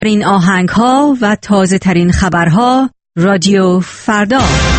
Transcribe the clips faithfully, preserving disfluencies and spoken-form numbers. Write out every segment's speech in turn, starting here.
این آهنگ ها و تازه ترین خبرها رادیو فردا.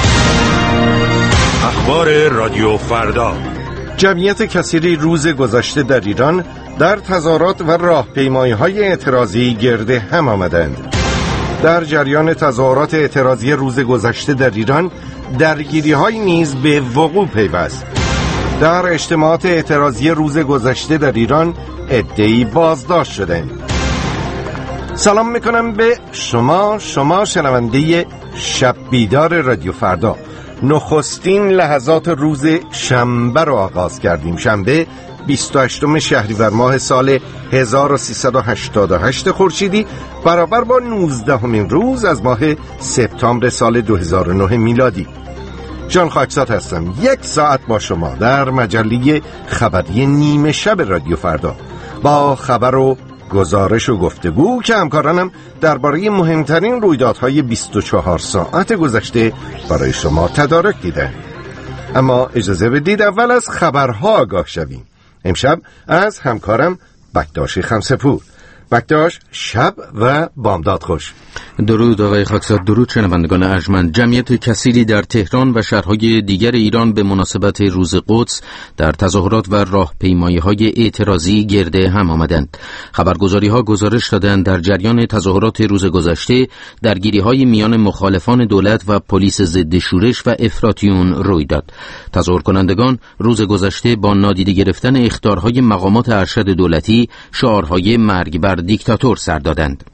اخبار رادیو فردا. جمعیت کثیری روز گذشته در ایران در تظاهرات و راهپیمایی‌های اعتراضی گرد هم آمدند. در جریان تظاهرات اعتراضی روز گذشته در ایران درگیری‌های نیز به وقوع پیوست. در اجتماعات اعتراضی روز گذشته در ایران عده‌ای بازداشت شدند. سلام میکنم به شما شما شنونده شب بیدار رادیو فردا. نخستین لحظات روز شنبه رو آغاز کردیم. شنبه بیست و هشتم شهریور ماه سال هزار و سیصد و هشتاد و هشت خورشیدی برابر با نوزدهمین روز از ماه سپتامبر سال دو هزار و نه میلادی. جان خاکسات هستم. یک ساعت با شما در مجله خبری نیمه شب رادیو فردا با خبر و گزارش و گفتگو که همکارانم درباره مهمترین رویدادهای بیست و چهار ساعت گذشته برای شما تدارک دیدن. اما اجازه بدید اول از خبرها آگاه شویم. امشب از همکارم بکتاش خمسپور. بکتاش، شب و بامداد خوش. درود آقای خاکسات. درود شنوندگان ارجمند. جمعیت کثیری در تهران و شهرهای دیگر ایران به مناسبت روز قدس در تظاهرات و راهپیمایی‌های اعتراضی گرد هم آمدند. خبرگزاری‌ها گزارش دادند در جریان تظاهرات روز گذشته درگیری‌های میان مخالفان دولت و پلیس ضد شورش و افراطیون روی داد. تظاهر کنندگان روز گذشته با نادیده گرفتن اخطارهای مقامات ارشد دولتی شعارهای مرگ بر دیکتاتور سر دادند.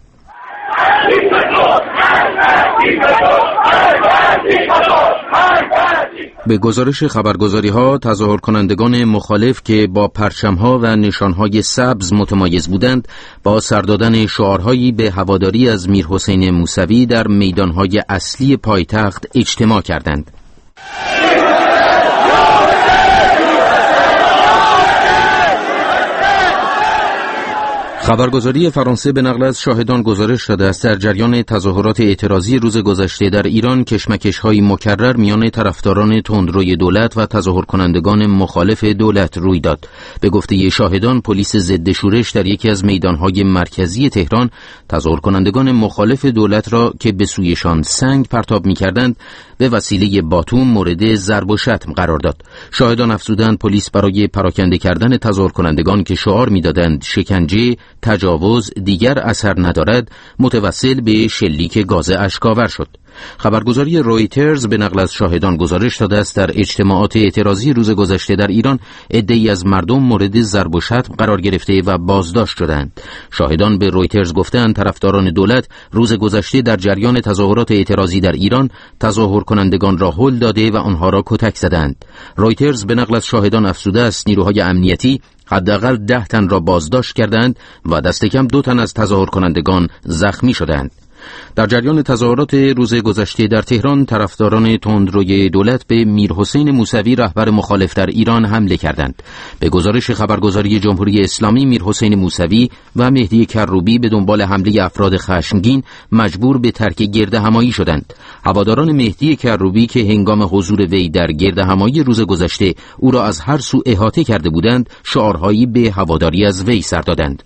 به گزارش خبرگزاری‌ها تظاهر کنندگان مخالف که با پرچم‌ها و نشان‌های سبز متمایز بودند با سر دادن شعارهایی به هواداری از میرحسین موسوی در میدان‌های اصلی پایتخت اجتماع کردند. خبرگزاری فرانسه به نقل از شاهدان گزارش داده است در جریان تظاهرات اعتراضی روز گذشته در ایران کشمکش‌های مکرر میان طرفداران تندروی دولت و تظاهر کنندگان مخالف دولت روی داد. به گفته شاهدان پلیس ضد شورش در یکی از میدان‌های مرکزی تهران تظاهر کنندگان مخالف دولت را که به سویشان سنگ پرتاب می‌کردند به وسیله باتوم مورد ضرب و شتم قرار داد. شاهدان افزودند پلیس برای پراکنده کردن تظاهر کنندگان که شعار می‌دادند شکنجه تجاوز دیگر اثر ندارد متوسل به شلیک گاز اشک‌آور شد. خبرگزاری رویترز به نقل از شاهدان گزارش داده است در اجتماعات اعتراضی روز گذشته در ایران عده‌ای از مردم مورد ضرب و شتم قرار گرفته و بازداشت شدند. شاهدان به رویترز گفتند طرفداران دولت روز گذشته در جریان تظاهرات اعتراضی در ایران تظاهر کنندگان را هل داده و آنها را کتک زدند. رویترز به نقل از شاهدان افزوده است نیروهای امنیتی حداقل ده تن را بازداشت کردند و دست کم دو تن از تظاهر کنندگان زخمی شدند. در جریان تظاهرات روز گذشته در تهران طرفداران تندروی دولت به میرحسین موسوی رهبر مخالف در ایران حمله کردند. به گزارش خبرگزاری جمهوری اسلامی میرحسین موسوی و مهدی کروبی به دنبال حمله افراد خشمگین مجبور به ترک گردهمایی شدند. هواداران مهدی کروبی که هنگام حضور وی در گردهمایی روز گذشته او را از هر سو احاطه کرده بودند شعارهایی به هواداری از وی سر دادند.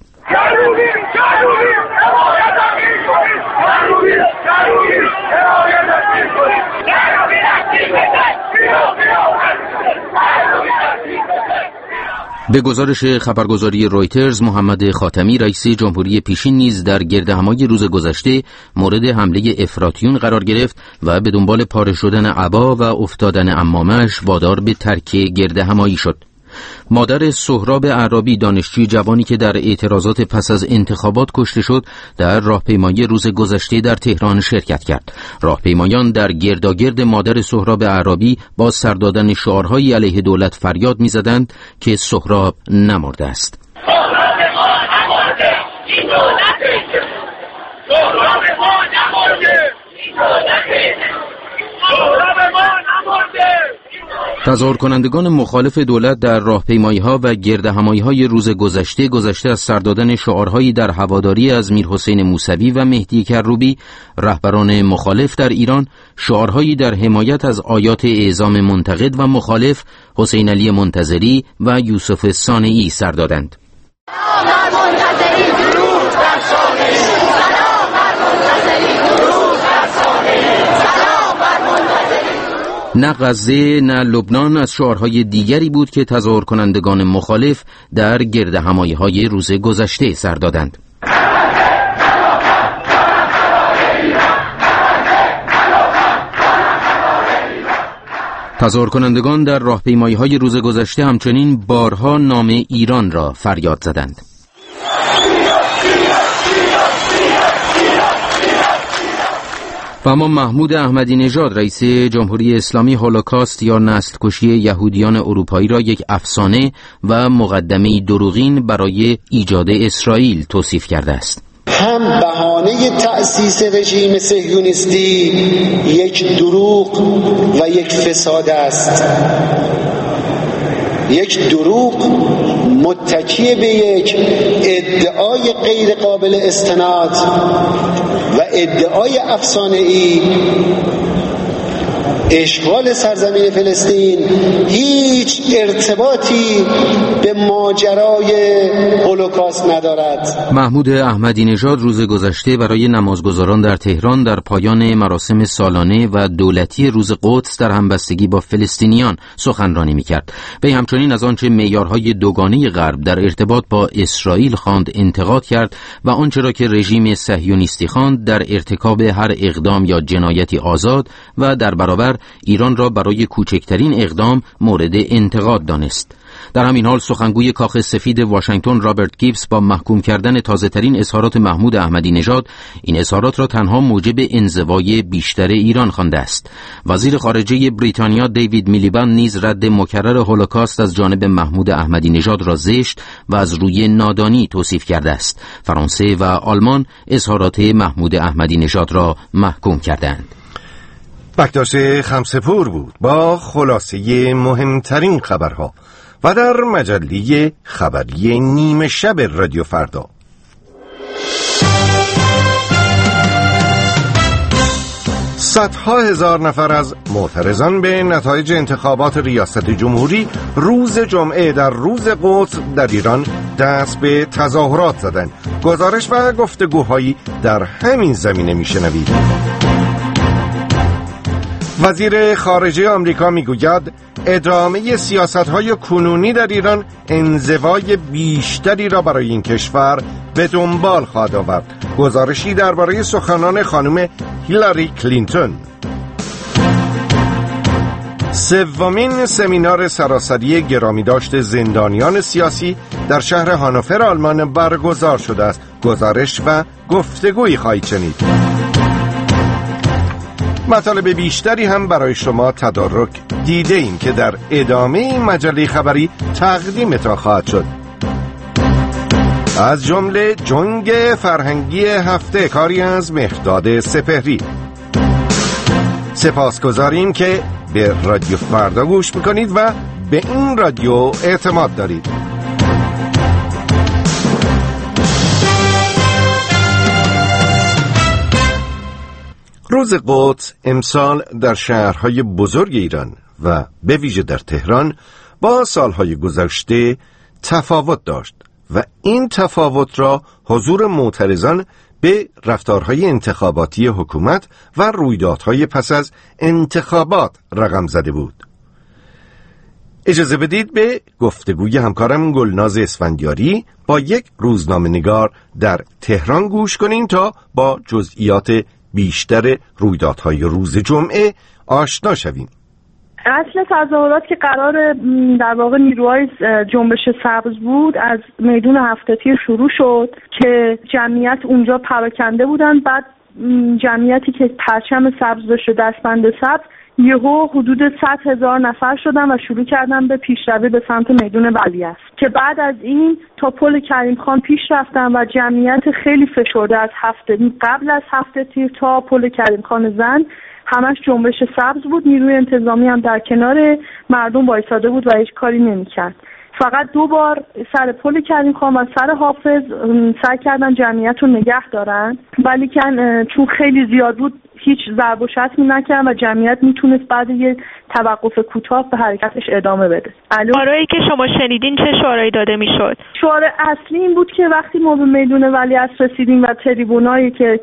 به گزارش خبرگزاری رویترز محمد خاتمی رئیس جمهوری پیشین نیز در گردهمایی روز گذشته مورد حمله افراطیون قرار گرفت و به دنبال پاره شدن عبا و افتادن عمامش وادار به ترک گردهمایی شد. مادر سهراب اعرابی دانشجوی جوانی که در اعتراضات پس از انتخابات کشته شد در راهپیمایی روز گذشته در تهران شرکت کرد. راهپیمایان در گرداگرد مادر سهراب اعرابی با سر دادن شعارهایی علیه دولت فریاد می‌زدند که سهراب نمرده است. سهراب ما نمرده، این دولت سهراب ما نمرده، این دولت سهراب ما نمرده. تظاهر کنندگان مخالف دولت در راهپیمایی‌ها و گردهمایی‌های روز گذشته گذشته از سر دادن شعارهایی در هواداری از میرحسین موسوی و مهدی کروبی رهبران مخالف در ایران شعارهایی در حمایت از آیات اعزام منتقد و مخالف حسین علی منتظری و یوسف صانعی سر دادند. منتظری درود بر صانعی، سلام نه غزه نه لبنان از شعارهای دیگری بود که تظاهر کنندگان مخالف در گردهمایی‌های روز گذشته سر دادند. تظاهر کنندگان در راهپیمایی‌های روز گذشته همچنین بارها نام ایران را فریاد زدند. و اما محمود احمدی نژاد رئیس جمهوری اسلامی هولوکاست یا نسل کشی یهودیان اروپایی را یک افسانه و مقدمه دروغین برای ایجاد اسرائیل توصیف کرده است. هم بهانه تأسیس رژیم صهیونیستی یک دروغ و یک فساد است، یک دروغ متکی به یک ادعای غیر قابل استناد و ادعای افسانه‌ای. اشغال سرزمین فلسطین هیچ ارتباطی به ماجرای هولوکاست ندارد. محمود احمدی نژاد روز گذشته برای نمازگزاران در تهران در پایان مراسم سالانه و دولتی روز قدس در همبستگی با فلسطینیان سخنرانی می‌کرد. وی همچنین از آنچه معیارهای دوگانه غرب در ارتباط با اسرائیل خواند انتقاد کرد و آنچه را که رژیم صهیونیستی خواند در ارتکاب هر اقدام یا جنایتی آزاد و در برابر ایران را برای کوچکترین اقدام مورد انتقاد دانست. در همین حال سخنگوی کاخ سفید واشنگتن رابرت گیبز با محکوم کردن تازه‌ترین اظهارات محمود احمدی نژاد این اظهارات را تنها موجب انزوای بیشتر ایران خوانده است. وزیر خارجه بریتانیا دیوید میلیبند نیز رد مکرر هولوکاست از جانب محمود احمدی نژاد را زشت و از روی نادانی توصیف کرده است. فرانسه و آلمان اظهارات محمود احمدی نژاد را محکوم کردند. بکتاش خمسپور بود با خلاصه مهمترین خبرها و در مجله خبری نیمه شب رادیو فردا. صدها هزار نفر از معترضان به نتایج انتخابات ریاست جمهوری روز جمعه در روز قدس در ایران دست به تظاهرات زدند. گزارش و گفتگوهایی در همین زمینه میشنوید. وزیر خارجه آمریکا میگوید ادامه سیاست‌های کنونی در ایران انزوای بیشتری را برای این کشور به دنبال خواهد آورد. گزارشی درباره سخنان خانم هیلاری کلینتون. سومین سمینار سراسری گرامیداشت زندانیان سیاسی در شهر هانوفر آلمان برگزار شده است. گزارش و گفتگویی خواهید شنید. مطالب بیشتری هم برای شما تدارک دیده ایم که در ادامه این مجله خبری تقدیمتان خواهد شد. از جمله جنگ فرهنگی هفته، کاری از مهرداد سپهری. سپاسگزاریم که به رادیو فردا گوش میکنید و به این رادیو اعتماد دارید. روز قدس امسال در شهرهای بزرگ ایران و به ویژه در تهران با سالهای گذشته تفاوت داشت و این تفاوت را حضور معترضان به رفتارهای انتخاباتی حکومت و رویدادهای پس از انتخابات رقم زده بود. اجازه بدید به گفتگوی همکارم گلناز اسفندیاری با یک روزنامه‌نگار در تهران گوش کنیم تا با جزئیات بیشتر رویدادهای روز جمعه آشنا شویم. اصل تظاهرات که قرار در واقع نیروهای جنبش سبز بود از میدون هفته تیر شروع شد که جمعیت اونجا پراکنده بودن. بعد جمعیتی که پرچم سبز داشت و دستبند سبز یهو حدود صد هزار نفر شدن و شروع کردن به پیشروی به سمت میدون ولیعصر که بعد از این تا پل کریم خان پیش رفتن و جمعیت خیلی فشرده از هفته قبل از هفته تیر تا پل کریم خان زند همش جنبش سبز بود. نیروی انتظامی هم در کنار مردم وایساده بود و هیچ کاری نمی‌کرد. فقط دو بار سر پل کریم خان و سر حافظ سعی کردن جمعیت رو نگه دارن، ولی کن چون خیلی زیاد بود هیچ ضرب و شتمی نکرد و جمعیت میتونست بعد یه توقف کوتاه به حرکتش ادامه بده. شعارهایی که شما شنیدین چه شعارهایی داده میشد؟ شعار اصلی این بود که وقتی ما به میدون ولیعصر رسیدیم و تریبونایی که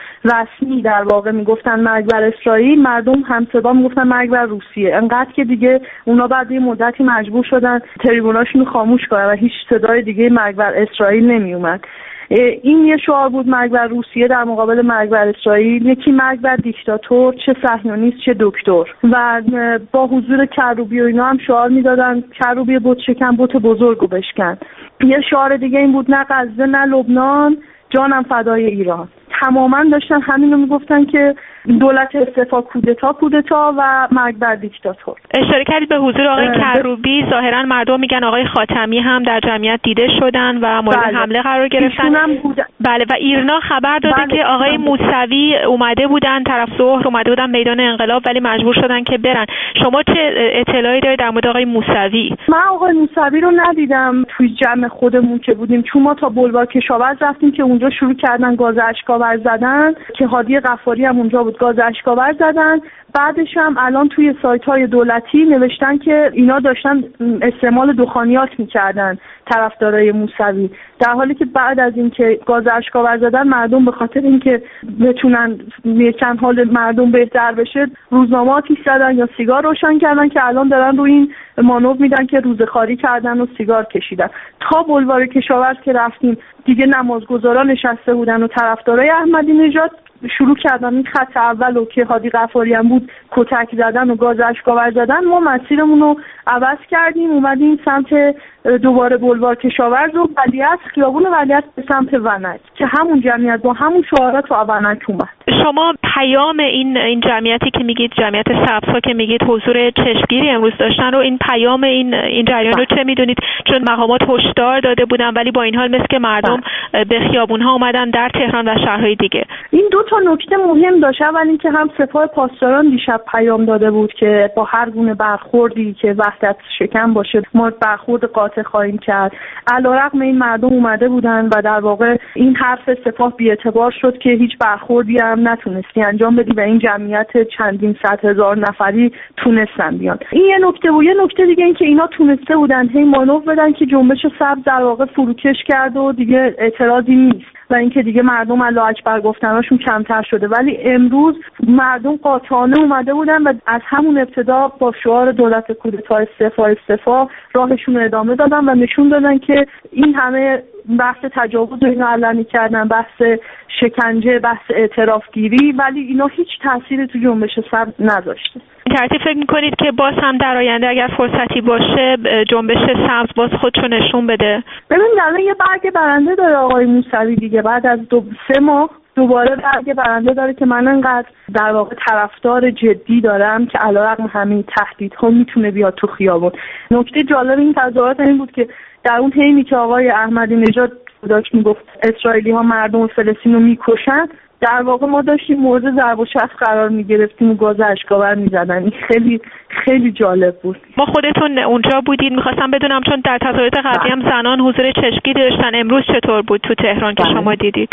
رسمی در واقع میگفتن مرگ بر اسرائیل، مردم همصدا میگفتن مرگ بر روسیه. انقدر که دیگه اونا بعد یه مدتی مجبور شدن تریبوناشون رو خاموش کنن و هیچ صدای دیگه مرگ بر اسرائیل نمیومد. این یه شعار بود، مرگ بر روسیه در مقابل مرگ بر اسرائیل. یکی مرگ بر دیکتاتور، چه صهیونیست چه دکتر. و با حضور کروبی و اینا هم شعار میدادن کروبی بت شکن بت بزرگو بشکن. یه شعار دیگه این بود، نه غزه نه لبنان، جانم فدای ایران. تماما داشتن همینو میگفتن که دولت استعفا، کودتا کودتا و مرگ بر دیکتاتور. اشاره کردید به حضور آقای کروبی. ظاهرا مردم میگن آقای خاتمی هم در جمعیت دیده شدن و مورد بله. حمله قرار گرفتن. بله و ایرنا خبر داده بله. که آقای موسوی اومده بودن طرف ظهر، اومده بودن میدان انقلاب ولی مجبور شدن که برن. شما چه اطلاعی دارید در مورد آقای موسوی؟ من آقای موسوی رو ندیدم توی جمع خودمون که بودیم، چون ما تا بلوار کشاورز رفتیم که اونجا شروع کردن گاز اشک‌آور زدن که هادی غفاری هم اونجا بود، گاز اشک‌آور زدن. بعدش هم الان توی سایت‌های دولتی نوشتن که اینا داشتن استعمال دخانیات می‌کردن طرفدارای موسوی، در حالی که بعد از اینکه گاز اشک‌آور زدن مردم به خاطر اینکه بتونن یکم حال مردم بهتر بشه روزنامه‌ای زدن یا سیگار روشن کردن که الان دارن روی این مانور میدن که روزخواری کردن و سیگار کشیدن. تا بلوار کشاورز که رفتیم دیگه نمازگزاران نشسته بودن و طرفدارای احمدی نژاد شروع کردن این خط اول و که هادی غفاری هم بود کتک زدن و گاز اشک‌آور زدن. ما مسیرمون رو عوض کردیم، اومدیم سمت دوباره بلوار کشاورز و ولیعصر، خیابون ولیعصر به سمت ونک که همون جمعیت با همون شعارات و ونک اومد. شما پیام این این جمعیتی که میگید، جمعیت سبزها که میگید حضور چشمگیری امروز داشتن رو، این پیام این این جریان رو چه میدونید؟ چون مقامات هشدار داده بودن ولی با این حال مثل که مردم به خیابون‌ها اومدن در تهران و شهرهای دیگه. این دو تا نکته مهم داشت. اول اینکه هم سپاه پاسداران دیشب پیام داده بود که با هر گونه برخوردی که وحدت شکن باشه ما برخورد قاطع خواهیم کرد. علیرغم این مردم اومده بودن و در واقع این حرف سپاه بی‌اعتبار شد که هیچ برخوردی هم نتونستی انجام بدی و این جمعیت چندین صد هزار نفری تونستن بیان. این یه نکته بود. یه نکته دیگه این که اینا تونسته بودن هی مانور بدن که جنبش سبز در واقع فروکش کرد و دیگه اعتراضی نیست و اینکه دیگه مردم الله اکبر گفتناشون کمتر شده. ولی امروز مردم قاطعانه اومده بودن و از همون ابتدا با شعار دولت کودتا استعفا استعفا راهشون رو ادامه دادن و نشون دادن که این همه بحث تجاوز رو اینا علنی کردن، بحث شکنجه، بحث اعتراف گیری، ولی اینا هیچ تأثیری تو جنبش سبز نداشته. ترتیب فکر میکنید که باز هم در آینده اگر فرصتی باشه جنبش سبز باز خودشو نشون بده؟ ببینید الان یه برگ برنده داره آقای موسوی دیگه، بعد از دو سه ماه دوباره برگ برنده داره که من انقدر در واقع طرفدار جدی دارم که علیرغم همین تهدیدها میتونه بیاد تو خیابون. نکته جالب این تظاهرات این بود که در اون حینی که آقای احمدی نژاد داشت میگفت اسرائیلی ها مردم فلسطین رو میکشن، در واقع ما داشتیم مورد ضرب و شتم قرار میگرفتیم و گاز اشک‌آور میزدن. این خیلی خیلی جالب بود. ما خودتون اونجا بودید، میخواستم بدونم چون در تظاهرات قبلی هم زنان حضور چشمگیری داشتن، امروز چطور بود تو تهران که شما دیدید؟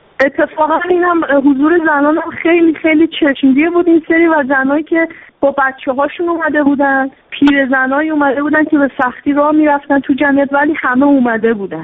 اتفاقا اینم حضور زنان هم خیلی خیلی چشمگیر بود این سری و زنایی که با بچه هاشون اومده بودن، پیر زنایی اومده بودن که به سختی راه میرفتن تو جمعیت ولی همه اومده بودن.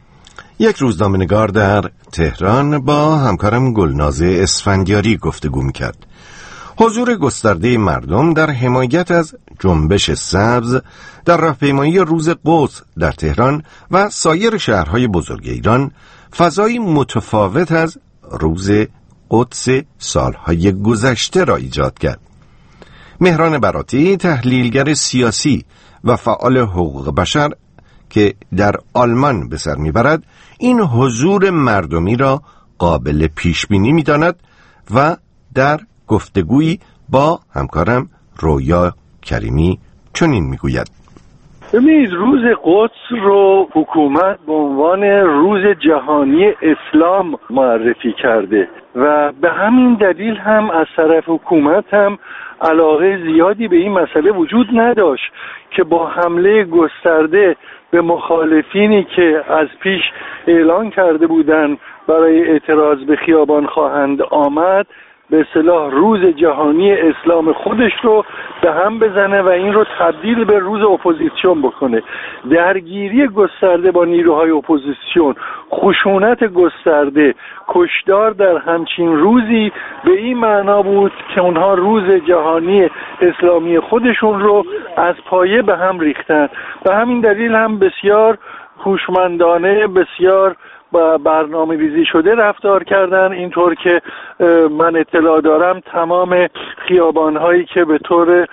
یک روزنامه‌نگار در تهران با همکارم گلنازه اسفندیاری گفتگو می‌کرد. حضور گسترده مردم در حمایت از جنبش سبز در راهپیمایی روز قدس در تهران و سایر شهرهای بزرگ ایران فضایی متفاوت از روز قدس سالهای گذشته را ایجاد کرد. مهران براتی، تحلیلگر سیاسی و فعال حقوق بشر که در آلمان به سر میبرد، این حضور مردمی را قابل پیش بینی می‌داند و در گفتگویی با همکارم رویا کریمی چنین میگوید: ببینید، روز قدس رو حکومت به عنوان روز جهانی اسلام معرفی کرده و به همین دلیل هم از طرف حکومت هم علاقه زیادی به این مسئله وجود نداشت که با حمله گسترده به مخالفینی که از پیش اعلان کرده بودند برای اعتراض به خیابان خواهند آمد به اصطلاح روز جهانی اسلام خودش رو به هم بزنه و این رو تبدیل به روز اپوزیسیون بکنه. درگیری گسترده با نیروهای اپوزیسیون، خشونت گسترده، کشتار در همچین روزی به این معنا بود که اونها روز جهانی اسلامی خودشون رو از پایه به هم ریختن. به همین دلیل هم بسیار هوشمندانه، بسیار برنامه ریزی شده رفتار کردن، اینطور که من اطلاع دارم تمام خیابان‌هایی که به طور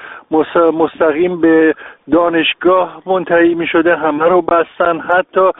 مستقیم به دانشگاه منتهی می شده همه رو بستن، حتی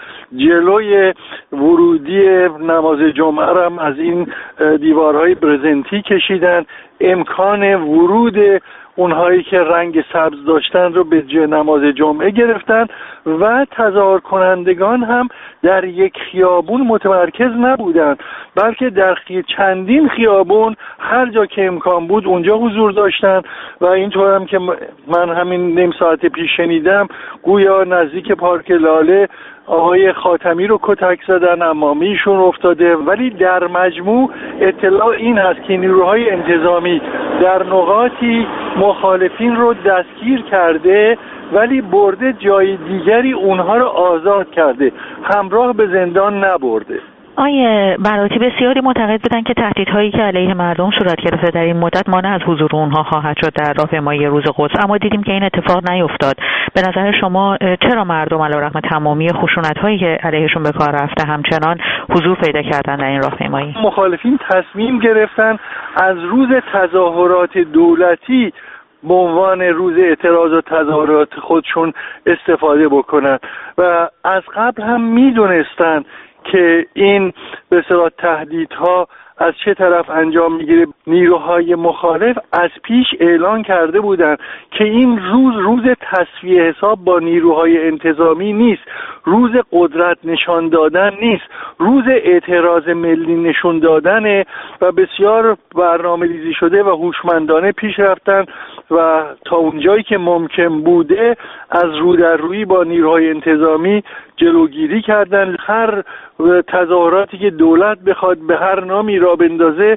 جلوی ورودی نماز جمعه هم از این دیوارهای برزنتی کشیدن، امکان ورود اونهایی که رنگ سبز داشتن رو به نماز جمعه گرفتن و تظاهر کنندگان هم در یک خیابون متمرکز نبودن، بلکه در خی... چندین خیابون هر جا که امکان بود اونجا حضور داشتن و اینطور هم که من همین نیم ساعت پیش شنیدم گویا نزدیک پارک لاله آقای خاتمی رو کتک زدن، عمامیشون افتاده. ولی در مجموع اطلاع این هست که نیروهای انتظامی در نقاطی مخالفین رو دستگیر کرده ولی برده جای دیگری اونها رو آزاد کرده، همراه به زندان نبرده. آیه براتی بسیاری معتقد بودن که تهدیدهایی که علیه مردم صورت گرفته در این مدت مانع از حضور اونها خواهد شد در راهپیمایی روز قدس، اما دیدیم که این اتفاق نیفتاد. به نظر شما چرا مردم علیرغم تمامی خشونت‌هایی که علیهشون به کار رفته همچنان حضور پیدا کردن در این راهپیمایی؟ مخالفین تصمیم گرفتن از روز تظاهرات دولتی به عنوان روز اعتراض و تظاهرات خودشون استفاده بکنن و از قبل هم میدونستن که این به اصطلاح تهدیدها از چه طرف انجام میگیره. نیروهای مخالف از پیش اعلان کرده بودند که این روز روز تسویه حساب با نیروهای انتظامی نیست، روز قدرت نشان دادن نیست، روز اعتراض ملی نشون دادنه و بسیار برنامه ریزی شده و هوشمندانه پیش رفتن و تا اونجایی که ممکن بوده از رو در روی با نیروهای انتظامی جلوگیری کردن. هر تظاهراتی که دولت بخواد به هر نامی را بندازه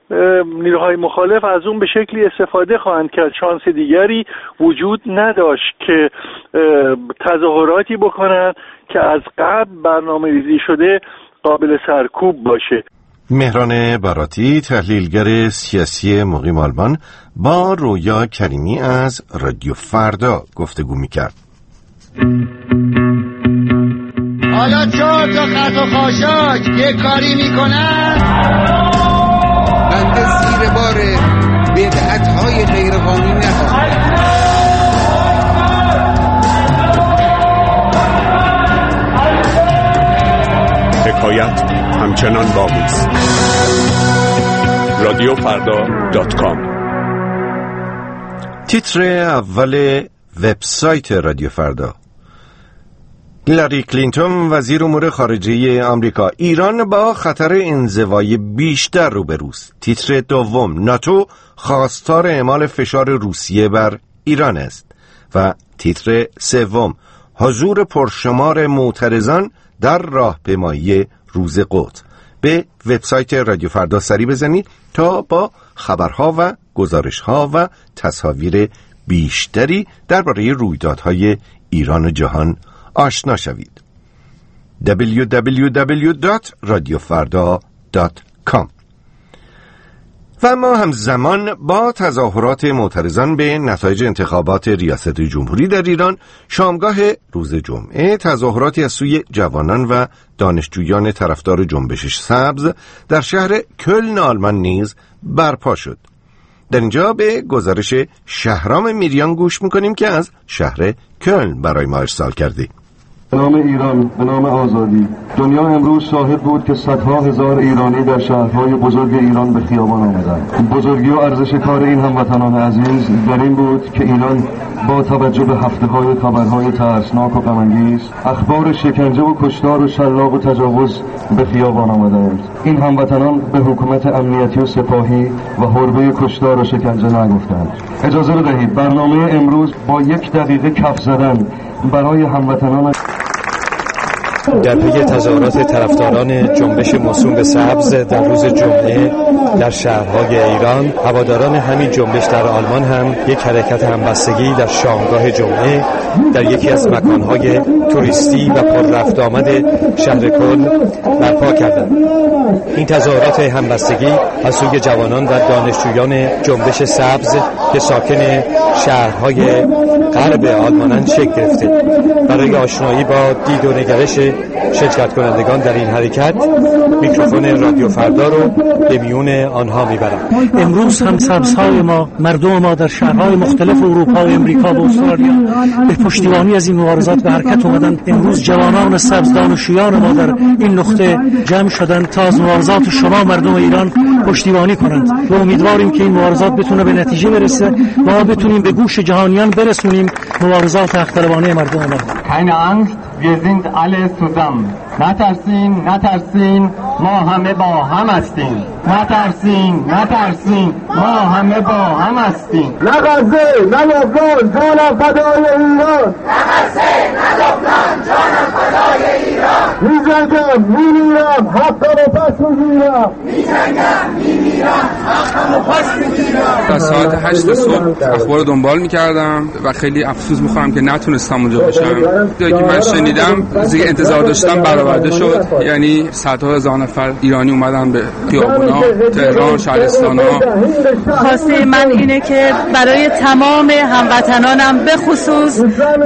نیروهای مخالف از اون به شکلی استفاده خواهند کرد. شانس دیگری وجود نداشت که تظاهراتی بکنن که از قبل برنامه ریزی شده قابل سرکوب باشه. مهران باراتی، تحلیلگر سیاسی مقیم آلمان، با رویا کریمی از رادیو فردا گفتگو میکرد. حالا چهار تا خط و خاشاک یه کاری میکنن بنده زیر بار بدعت‌های غیرقانونی نخواهم. حکایت همچنان باقی است. رادیو فردا دات کام. تیتر اول وبسایت رادیو فردا: هیلاری کلینتون وزیر امور خارجه آمریکا: ایران با خطر انزوای بیشتر روبروست. تیتر دوم: ناتو خواستار اعمال فشار روسیه بر ایران است. و تیتر سوم: حضور پرشمار معترضان در راهپیمایی روز قدس. به وبسایت رادیو فردا سری بزنید تا با خبرها و گزارشها و تصاویر بیشتری درباره رویدادهای ایران و جهان آشنا شوید. دبلیو دبلیو دبلیو دات رادیو فردا دات کام. و ما همزمان با تظاهرات معترضان به نتایج انتخابات ریاست جمهوری در ایران، شامگاه روز جمعه تظاهراتی از سوی جوانان و دانشجویان طرفدار جنبش سبز در شهر کلن آلمان نیز برپا شد. در اینجا به گزارش شهرام میریان گوش میکنیم که از شهر کلن برای ما ارسال کرده. به نام ایران، به نام آزادی. دنیا امروز شاهد بود که صدها هزار ایرانی در شهرهای بزرگ ایران به خیابان آمدند. بزرگی و ارزش کار این هموطنان عزیز در این بود که ایران با توجه به هفته‌های خبرهای ترسناک و غم‌انگیز، اخبار شکنجه و کشتار و شلاق و تجاوز به خیابان آمدند. این هموطنان به حکومت امنیتی و سپاهی و حربه کشتار و شکنجه نگفتند. اجازه بدهید برنامه امروز با یک دقیقه کف زدن برای هموطنان در پی تظاهرات طرفداران جنبش موسوم به سبز در روز جمعه در شهرهای ایران، هواداران همین جنبش در آلمان هم یک حرکت همبستگی در شامگاه جمعه در یکی از مکانهای توریستی و پر رفت آمد شهر کلن برپا کردند. این تظاهرات همبستگی از سوی جوانان و دانشجویان جنبش سبز که ساکن شهرهای غرب آلمانند شکل گرفته. برای آشنایی با دید و نگرش شرکت کنندگان در این حرکت، میکروفون رادیو فردا رو به میون آنها میبرم. امروز هم سبزهای ما، مردم ما در شهرهای مختلف اروپا و امریکا و استرالیا به پشتیبانی از این مبارزات به حرکت اومدن. امروز جوانان سبز دانشجویان ما در این نقطه جمع شدن تا از مبارزات شما مردم ایران پشتیبانی کنند و امیدواریم که این مبارزات بتونه به نتیجه برسه، ما بتونیم به گوش جهانیان برسونیم مبارزات حق‌طلبانه مردم ما. Keine Angst, wir sind alle zusammen. نترسین، نترسین، ما همه با هم هستیم. نترسین، نترسین، ما همه با هم هستیم. نه غزه، نه لبنان، جانم فدای ایران. نه غزه، نه لبنان، جانم فدای ایران. می‌جنگم، می‌میرم، حقم پس می‌گیرم. می‌جنگم، می‌میرم، حقم پس می‌گیرم. تا ساعت هشت صبح اخبار دنبال می‌کردم و خیلی افسوس می‌خورم که نتونستم اونجا باشم. جایی که من شنیدم دیگه انتظار داشتم برآورده شد، یعنی صدها هزار نفر ایرانی اومدن به خیابونا تهران، شهرستان‌ها. خواسته من اینه که برای تمام هموطنانم به خصوص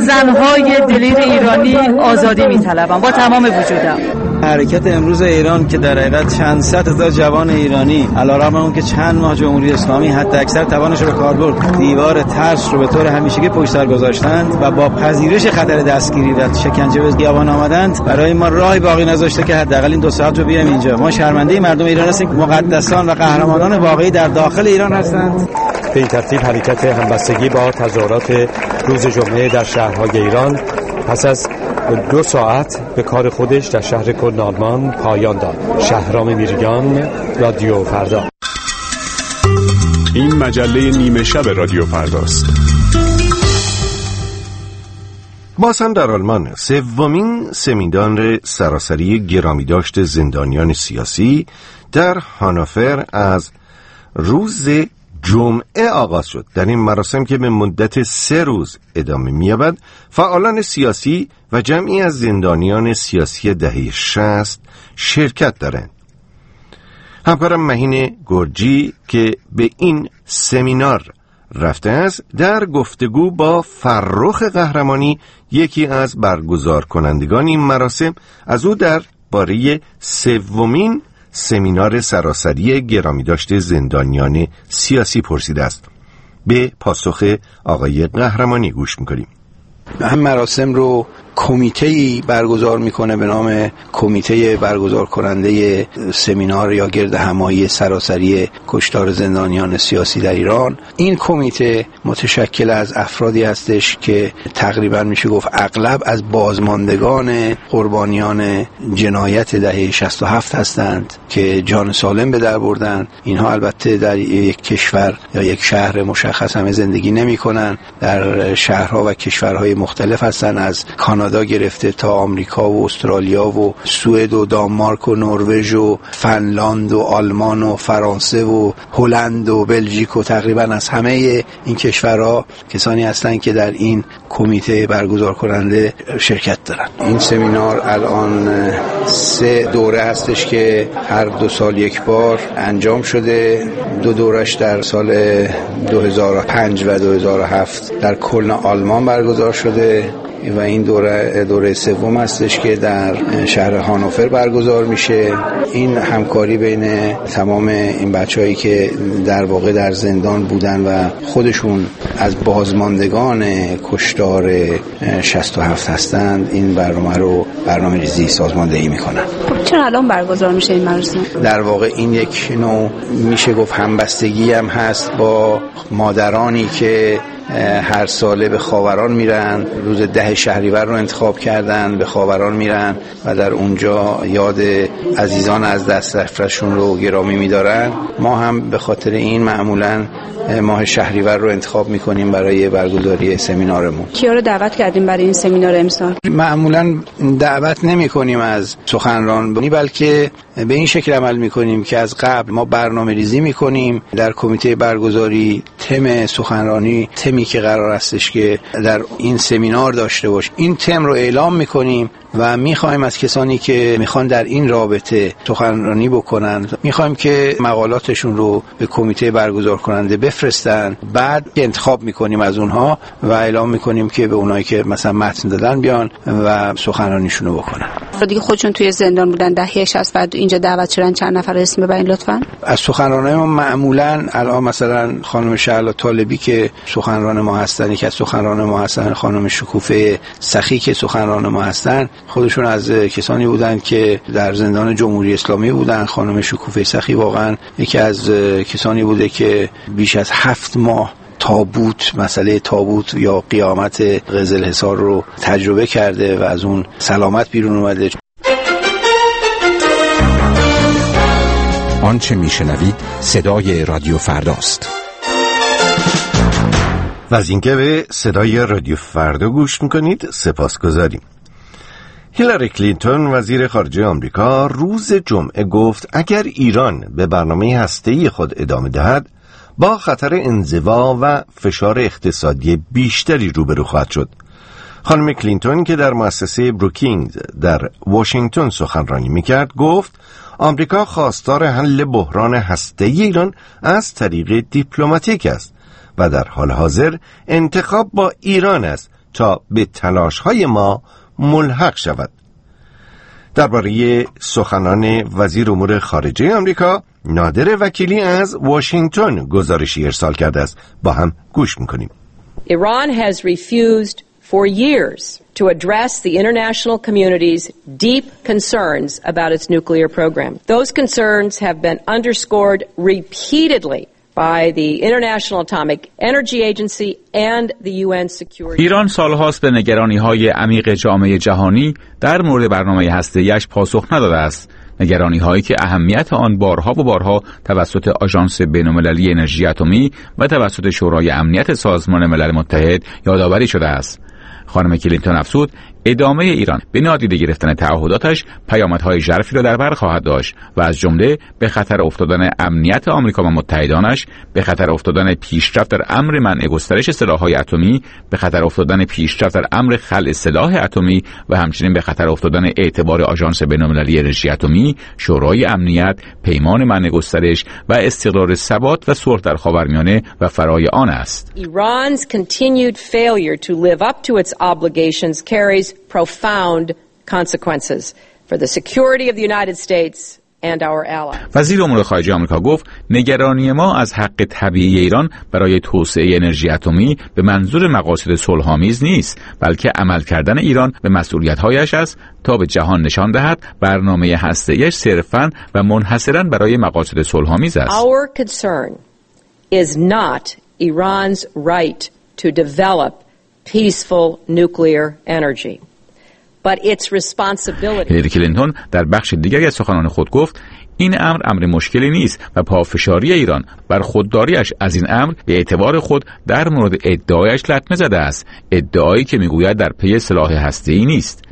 زنهای دلیر ایرانی آزادی می‌طلبم با تمام وجودم. حرکت امروز ایران که در حقیقت چند صد هزار جوان ایرانی علیرغم اون که چند ماه جمهوری اسلامی حتی اکثر توانش رو به کار برد، دیوار ترس رو به طور همیشگی پشت سر گذاشتند و با پذیرش خطر دستگیری و شکنجه به خیابان آمدند، برای ما راهی باقی نذاشته که حداقل این دو ساعت رو بیایم اینجا. ما شرمنده مردم ایران هستیم، مقدسان و قهرمانان واقعی در داخل ایران هستند. به این ترتیب حرکت همبستگی با تظاهرات روز جمعه در شهرهای ایران پس از دو ساعت به کار خودش در شهر کلن آلمان پایان داد. شهرام میریان، رادیو فردا. این مجله نیمه شب رادیو فرداست. باز هم در آلمان سومین سمینار سراسری گرامی داشت زندانیان سیاسی در هانوفر از روز جمعه آغاز شد. در این مراسم که به مدت سه روز ادامه می‌یابد، فعالان سیاسی و جمعی از زندانیان سیاسی دهه شصت شرکت دارند. همکارم مهین گرجی که به این سمینار رفته است، در گفتگو با فرخ قهرمانی یکی از برگزار کنندگان این مراسم از او در باره سومین سمینار سراسری گرامی داشت زندانیان سیاسی پرسیده است. به پاسخ آقای قهرمانی گوش میکنیم. هم مراسم رو کمیته‌ای برگزار میکنه به نام کمیته برگزار کننده سمینار یا گرد همایی سراسری کشتار زندانیان سیاسی در ایران. این کمیته متشکل از افرادی هستش که تقریبا میشه گفت اغلب از بازماندگان قربانیان جنایت دهه شصت و هفت هستند که جان سالم به در بردن. اینها البته در یک کشور یا یک شهر مشخص همه زندگی نمی کنن، در شهرها و کشورهای مختلف هستند، از کانادا گرفته تا آمریکا و استرالیا و سوئد و دانمارک و نروژ و فنلاند و آلمان و فرانسه و هلند و بلژیک و تقریبا از همه این کشورها کسانی هستند که در این کمیته برگزار کننده شرکت دارن. این سمینار الان سه دوره هستش که هر دو سال یک بار انجام شده. دو دورش در سال دو هزار و پنج و دو هزار و هفت در کلن آلمان برگزار شده و این دوره دوره سوم هستش که در شهر هانوفر برگزار میشه. این همکاری بین تمام این بچه‌هایی که در واقع در زندان بودن و خودشون از بازماندگان کشتار شصت و هفت هستند، این برنامه رو برنامه‌ریزی سازماندهی میکنن. چرا الان برگزار میشه این مراسم؟ در واقع این یک نوع میشه گفت همبستگی هم هست با مادرانی که هر ساله به خاوران میرن، روز ده شهریور رو انتخاب کردن، به خاوران میرن و در اونجا یاد عزیزان از دست رفتشون رو گرامی میدارن. ما هم به خاطر این معمولاً ماه شهریور رو انتخاب میکنیم برای برگزاری سمینارمون. کیا رو دعوت کردیم برای این سمینار امسال؟ معمولاً دعوت نمی‌کنیم از سخنران، بلکه به این شکل عمل می‌کنیم که از قبل ما برنامه ریزی می‌کنیم در کمیته برگزاری، تم سخنرانی، تمی که قرار استش که در این سمینار داشته باش، این تم رو اعلام می‌کنیم و می‌خوایم از کسانی که می‌خوان در این رابطه سخنرانی بکنن، می‌خوایم که مقالاتشون رو به کمیته برگزار کننده بفرستن. بعد انتخاب می‌کنیم از اونها و اعلام می‌کنیم که به اونایی که مثلا متن دادن بیان و سخنرانیشون رو بکنن. دیگه خودشون توی زندان بودن دهه شصت بعد اینجا دعوت شدن، چند نفر اسم ببرین لطفاً. از سخنرانای ما معمولاً الان مثلا خانم شعلا طالبی که سخنران ما هستن، که از سخنران ما هستن، خانم شکوفه سخی که سخنران ما هستن، خودشون از کسانی بودن که در زندان جمهوری اسلامی بودن. خانم شکوفه سخی واقعاً یکی از کسانی بوده که بیش از هفت ماه تابوت، مسئله تابوت یا قیامت قزلحصار رو تجربه کرده و از اون سلامت بیرون اومده. آنچه میشنوید صدای رادیو فرداست. و از اینکه به صدای رادیو فردا گوش میکنید سپاسگزاریم. هیلاری کلینتون وزیر خارجه آمریکا روز جمعه گفت اگر ایران به برنامه هسته‌ای خود ادامه دهد با خطر انزوا و فشار اقتصادی بیشتری روبرو خواهد شد. خانم کلینتون که در مؤسسه بروکینگز در واشنگتن سخنرانی میکرد گفت آمریکا خواستار حل بحران هسته‌ای ایران از طریق دیپلماتیک است و در حال حاضر انتخاب با ایران است تا به تلاش‌های ما ملحق شود. درباره سخنان وزیر امور خارجه آمریکا نادر وکیلی از واشنگتن گزارشی ارسال کرده است. با هم گوش میکنیم. Iran has refused for years to address the international community's deep concerns about its nuclear program. Those concerns have been underscored repeatedly by the International Atomic Energy Agency and the U N Security. ایران سالهاست به نگرانی‌های عمیق جامعه جهانی در مورد برنامه هسته‌ایش پاسخ نداده است. نگرانی‌هایی که اهمیت آن بارها و بارها توسط آژانس بین‌المللی انرژی اتمی و توسط شورای امنیت سازمان ملل متحد یادآوری شده است. خانم کلینتون افزود ادامه ایران به نادیده گرفتن تعهداتش پیامدهای ژرفی را در بر خواهد داشت و از جمله به خطر افتادن امنیت آمریکا و متحدانش، به خطر افتادن پیشرفت در امر منع گسترش سلاح‌های اتمی، به خطر افتادن پیشرفت در امر خلع سلاح اتمی و همچنین به خطر افتادن اعتبار آژانس بین‌المللی انرژی اتمی، شورای امنیت، پیمان منع گسترش و استقرار ثبات و صلح در خاورمیانه و فرای آن است. Iran's continued failure to live up to its obligations carries profound consequences for the security of the United States and our allies. وزیر امور خارجه آمریکا گفت نگرانی ما از حق طبیعی ایران برای توسعه انرژی اتمی به منظور مقاصد صلح‌آمیز نیست، بلکه عمل کردن ایران به مسئولیت‌هایش است تا به جهان نشان دهد برنامه هسته‌ایش صرفاً و منحصراً برای مقاصد صلح‌آمیز است. Our concern is not Iran's right to develop peaceful nuclear energy, but its responsibility. هیلاری کلینتون در بخش دیگری از سخنان خود گفت این امر امر مشکلی نیست و پافشاری ایران بر خودداریش از این امر به اعتبار خود در مورد ادعایش لطمه زده است، ادعایی که میگوید در پی سلاح هسته‌ای نیست.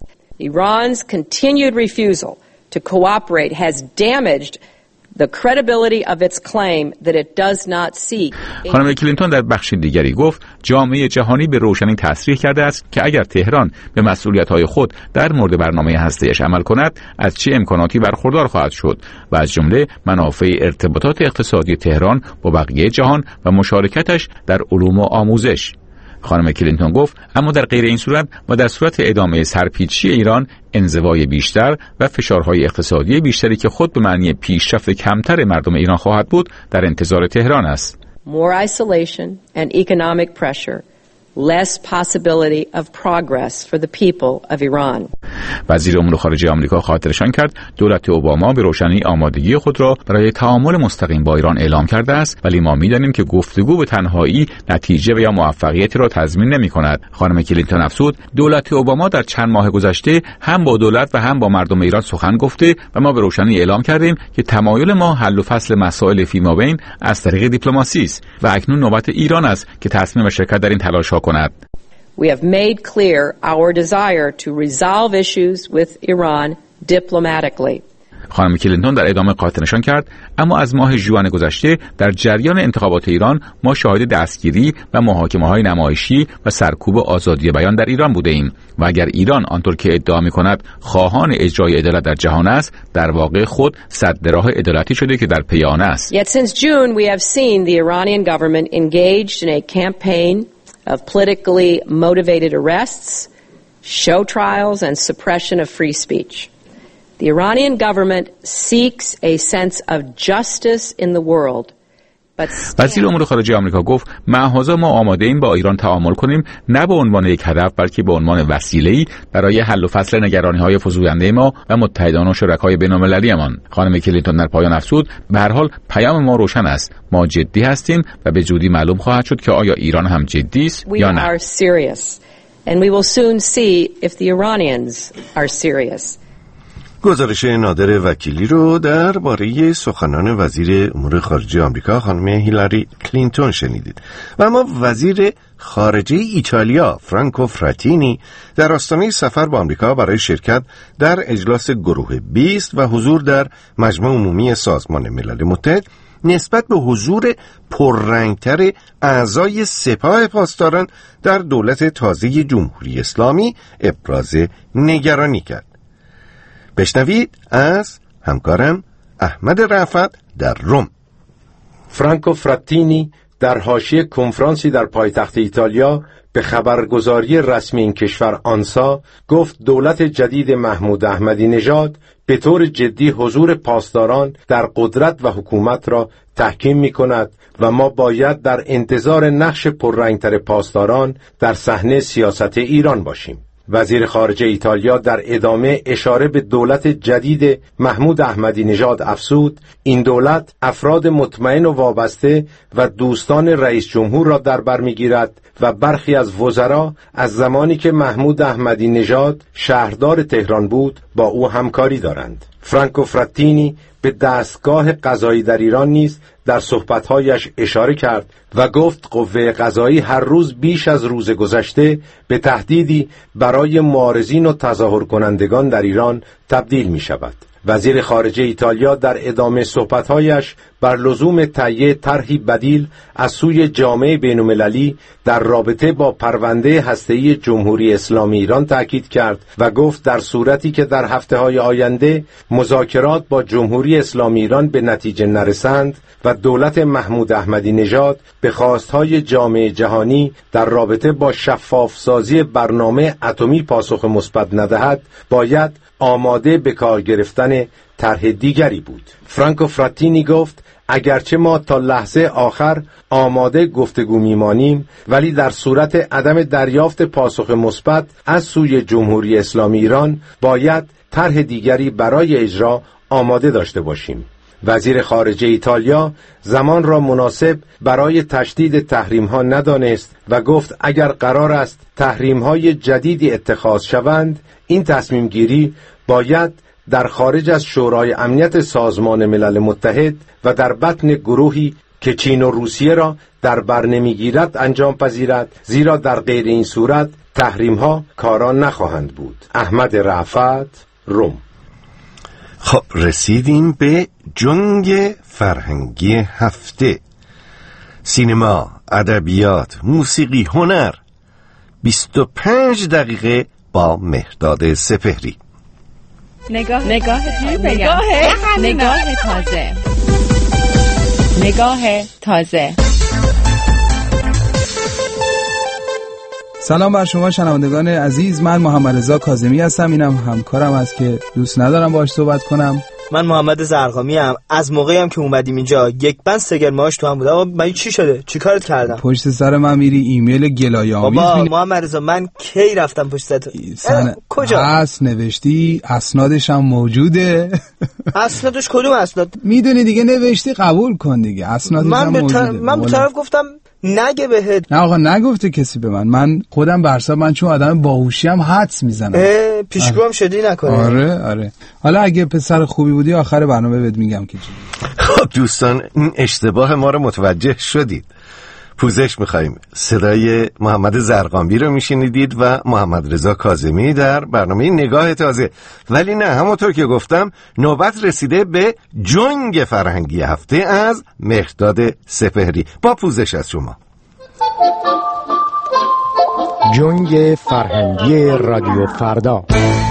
Iran's continued refusal to cooperate has damaged the credibility of its claim that it does not seek. خانم کلینتون در بخش دیگری گفت جامعه جهانی به روشنی تصریح کرده است که اگر تهران به مسئولیت‌های خود در مورد برنامه هسته‌ایش عمل کند از چه امکاناتی برخوردار خواهد شد و از جمله منافع ارتباطات اقتصادی تهران با بقیه جهان و مشارکتش در علوم و آموزش. خانم کلینتون گفت اما در غیر این صورت و در صورت ادامه سرپیچی ایران، انزوای بیشتر و فشارهای اقتصادی بیشتری که خود به معنی پیشرفت کمتر مردم ایران خواهد بود در انتظار تهران است. More isolation and economic pressure less possibility of progress for the people of Iran. وزیر امور خارجه آمریکا خاطرشان کرد دولت اوباما به روشنی آمادگی خود را برای تعامل مستقیم با ایران اعلام کرده است، ولی ما می‌دانیم که گفتگو به تنهایی نتیجه و یا موفقیتی را تضمین نمی‌کند. خانم کلینتون افزود دولت اوباما در چند ماه گذشته هم با دولت و هم با مردم ایران سخن گفته و ما به روشنی اعلام کردیم که تمایل ما حل و فصل مسائل فیمابین از طریق دیپلماسی است و اکنون نوبت ایران است که تصمیم شرکت در این تلاش‌ها کند. We have made clear our desire to resolve issues with Iran diplomatically. خانم کلینتون در ادامه قاطع نشان کرد اما از ماه ژوئن گذشته در جریان انتخابات ایران ما شاهد دستگیری و محاکمه‌های نمایشی و سرکوب آزادی بیان در ایران بوده‌ایم و اگر ایران آنطور که ادعا می‌کند خواهان اجرای عدالت در جهان است، در واقع خود سد راه عدالتی شده که در پی آن است. Yet since June we have seen the Iranian government engaged in a campaign of politically motivated arrests, show trials and suppression of free speech. The Iranian government seeks a sense of justice in the world. وزیر امور خارجه آمریکا گفت معاذا ما آماده ایم با ایران تعامل کنیم، نه به عنوان یک هدف بلکه به عنوان وسیله‌ای برای حل و فصل نگرانی‌های فزاینده ما و متحدان و شرکای بین‌المللیمان. خانم کلینتون در پایان افزود به هر حال پیام ما روشن است، ما جدی هستیم و به زودی معلوم خواهد شد که آیا ایران هم جدی است یا نه. And we will soon see if the Iranians are serious. گزارش نادر وکیلی رو درباره سخنان وزیر امور خارجه آمریکا خانم هیلاری کلینتون شنیدید. و اما وزیر خارجه ایتالیا فرانکو فراتینی در آستانه سفر به آمریکا برای شرکت در اجلاس گروه بیست و حضور در مجمع عمومی سازمان ملل متحد نسبت به حضور پررنگتر اعضای سپاه پاسداران در دولت تازه جمهوری اسلامی ابراز نگرانی کرد. بشنوید از همکارم احمد رفعت در روم. فرانکو فراتینی در حاشیه کنفرانسی در پایتخت ایتالیا به خبرگزاری رسمی این کشور آنسا گفت دولت جدید محمود احمدی نژاد به طور جدی حضور پاسداران در قدرت و حکومت را تحکیم می کند و ما باید در انتظار نقش پررنگتر پاسداران در صحنه سیاست ایران باشیم. وزیر خارجه ایتالیا در ادامه اشاره به دولت جدید محمود احمدی نژاد افزود این دولت افراد مطمئن و وابسته و دوستان رئیس جمهور را در بر می‌گیرد و برخی از وزرا از زمانی که محمود احمدی نژاد شهردار تهران بود با او همکاری دارند. فرانکو فراتینی به دستگاه قضایی در ایران نیز در صحبت‌هایش اشاره کرد و گفت قوه قضایی هر روز بیش از روز گذشته به تهدیدی برای معارضین و تظاهر کنندگان در ایران تبدیل می شود. وزیر خارجه ایتالیا در ادامه صحبت‌هایش بر لزوم تهیه طرحی بدیل از سوی جامعه بین‌المللی در رابطه با پرونده هسته‌ای جمهوری اسلامی ایران تاکید کرد و گفت در صورتی که در هفته‌های آینده مذاکرات با جمهوری اسلامی ایران به نتیجه نرسند و دولت محمود احمدی نژاد به خواست‌های جامعه جهانی در رابطه با شفاف‌سازی برنامه اتمی پاسخ مثبت ندهد، باید آماده به کار گرفتن طرح دیگری بود. فرانکو فراتینی گفت اگرچه ما تا لحظه آخر آماده گفتگو میمانیم، ولی در صورت عدم دریافت پاسخ مثبت از سوی جمهوری اسلامی ایران باید طرح دیگری برای اجرا آماده داشته باشیم. وزیر خارجه ایتالیا زمان را مناسب برای تشدید تحریم ها ندانست و گفت اگر قرار است تحریم های جدیدی اتخاذ شوند، این تصمیم گیری باید در خارج از شورای امنیت سازمان ملل متحد و در بطن گروهی که چین و روسیه را در بر نمیگیرد انجام پذیرد، زیرا در غیر این صورت تحریم ها کارا نخواهند بود. احمد رفعت، روم. خب رسیدیم به جنگ فرهنگی هفته. سینما، ادبیات، موسیقی، هنر. بیست و پنج دقیقه با مهرداد سپهری. نگاه نگاه نگاه نگاه تازه نگاه تازه. سلام بر شما شنوندگان عزیز، من محمد رضا کاظمی هستم. اینم همکارم است که دوست ندارم باهاش صحبت کنم. من محمد زرقامی ام. از موقعی هم که اومدیم اینجا یک بند سگر ماش تو هم بود. آقا من چی شده؟ چی کارت کردم؟ پشت سر من میری ایمیل گلایه‌آمیز بابا محمد رضا من کی رفتم پشت سر سن... کجا؟ اس نوشتی اسنادش هم موجوده. اسنادش کدوم اسناد؟ میدونی دیگه نوشتی قبول کن دیگه اسنادش من هم به موجوده. تر... من به طرف گفتم نگه بهت. نه آقا نگفته کسی به من. من خودم برسا من چون آدم باهوشی هم حدس میزنم. پیشگو هم شدی نکنه. آره آره. حالا اگه پسر خوبی بودی آخر برنامه بهت میگم که چی. خب دوستان این اشتباه ما رو متوجه شدید. پوزش میخواییم. صدای محمد زرقامی رو میشنیدید و محمد رضا کاظمی در برنامه نگاه تازه. ولی نه، همونطور که گفتم نوبت رسیده به جنگ فرهنگی هفته از مهرداد سپهری. با پوزش از شما. جنگ فرهنگی رادیو فردا.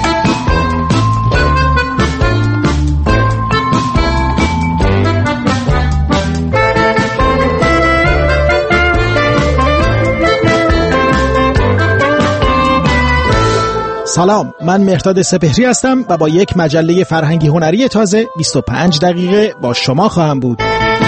سلام، من مهرداد سپهری هستم و با یک مجله فرهنگی هنری تازه بیست و پنج دقیقه با شما خواهم بود.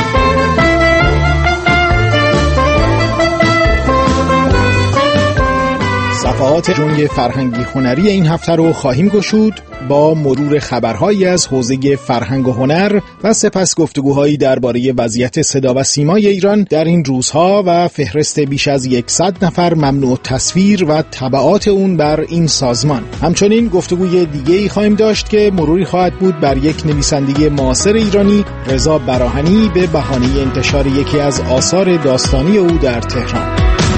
صفحات جنگ فرهنگی هنری این هفته رو خواهیم گشود با مرور خبرهایی از حوزه فرهنگ و هنر و سپس گفتگوهایی درباره وضعیت صدا و سیمای ایران در این روزها و فهرست بیش از صد نفر ممنوع تصویر و تبعات اون بر این سازمان. همچنین گفتگوی دیگه‌ای خواهیم داشت که مروری خواهد بود بر یک نویسنده معاصر ایرانی، رضا براهنی، به بهانه انتشار یکی از آثار داستانی او در تهران.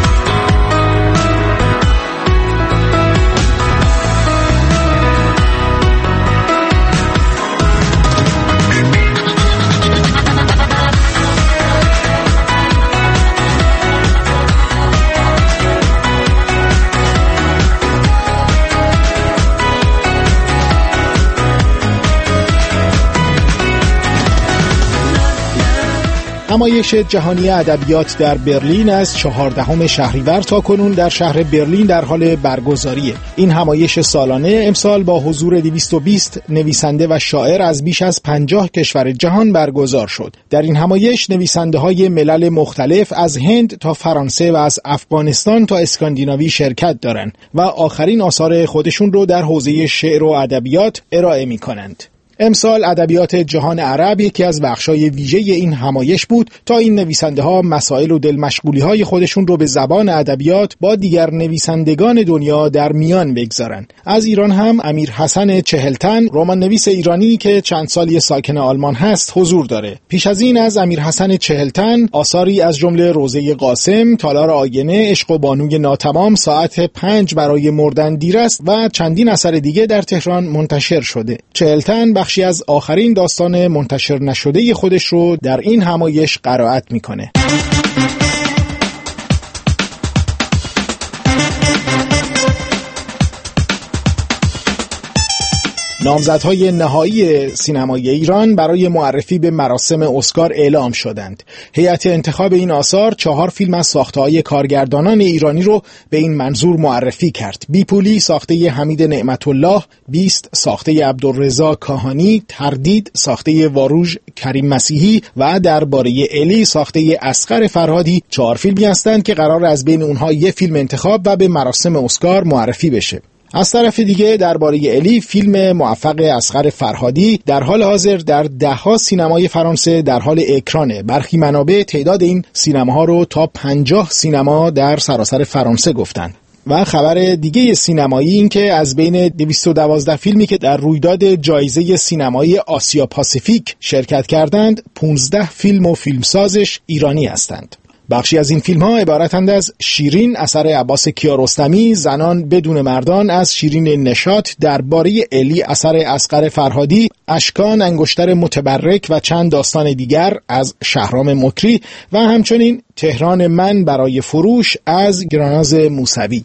نمایش جهانی ادبیات در برلین از چهاردهم شهریور تا کنون در شهر برلین در حال برگزاریه. این همایش سالانه امسال با حضور دویست و بیست نویسنده و شاعر از بیش از پنجاه کشور جهان برگزار شد. در این همایش نویسنده‌های ملل مختلف از هند تا فرانسه و از افغانستان تا اسکاندیناوی شرکت دارند و آخرین آثار خودشون رو در حوزه شعر و ادبیات ارائه می‌کنند. امسال ادبیات جهان عرب یکی از بخشای ویژه این همایش بود تا این نویسنده ها مسائل و دلمشغولی های خودشون رو به زبان ادبیات با دیگر نویسندگان دنیا در میان بگذارن. از ایران هم امیر حسن چهلتن، رمان نویس ایرانی که چند سالی ساکن آلمان هست، حضور داره. پیش از این از امیر حسن چهلتن آثاری از جمله روزه قاسم، تالار آینه، عشق و بانوی ناتمام، ساعت پنج برای مردن دیر است و چندین اثر دیگه در تهران منتشر شده. چهلتن بخشی از آخرین داستان منتشر نشده خودش رو در این همایش قرائت میکنه. نامزدهای نهایی سینمای ایران برای معرفی به مراسم اسکار اعلام شدند. هیئت انتخاب این آثار چهار فیلم از ساخته‌های کارگردانان ایرانی رو به این منظور معرفی کرد. بیپولی ساخته حمید نعمت الله، بیست ساخته عبدالرضا کاهانی، تردید ساخته واروژ کریم مسیحی و درباره الی ساخته اصغر فرهادی چهار فیلمی هستند که قرار از بین اونها یک فیلم انتخاب و به مراسم اسکار معرفی بشه. از طرف دیگه درباره الی، فیلم موفق اصغر فرهادی، در حال حاضر در ده‌ها سینمای فرانسه در حال اکرانه. برخی منابع تعداد این سینماها رو تا پنجاه سینما در سراسر فرانسه گفتن. و خبر دیگه سینمایی این که از بین دویست و دوازده فیلمی که در رویداد جایزه سینمایی آسیا پاسیفیک شرکت کردند، پانزده فیلم و فیلمسازش ایرانی هستند. بخشی از این فیلم ها عبارتند از شیرین اثر عباس کیارستمی، زنان بدون مردان از شیرین نشاط، درباره الی اثر اصغر فرهادی، اشکان انگشتر متبرک و چند داستان دیگر از شهرام مکری و همچنین تهران من برای فروش از گراناز موسوی.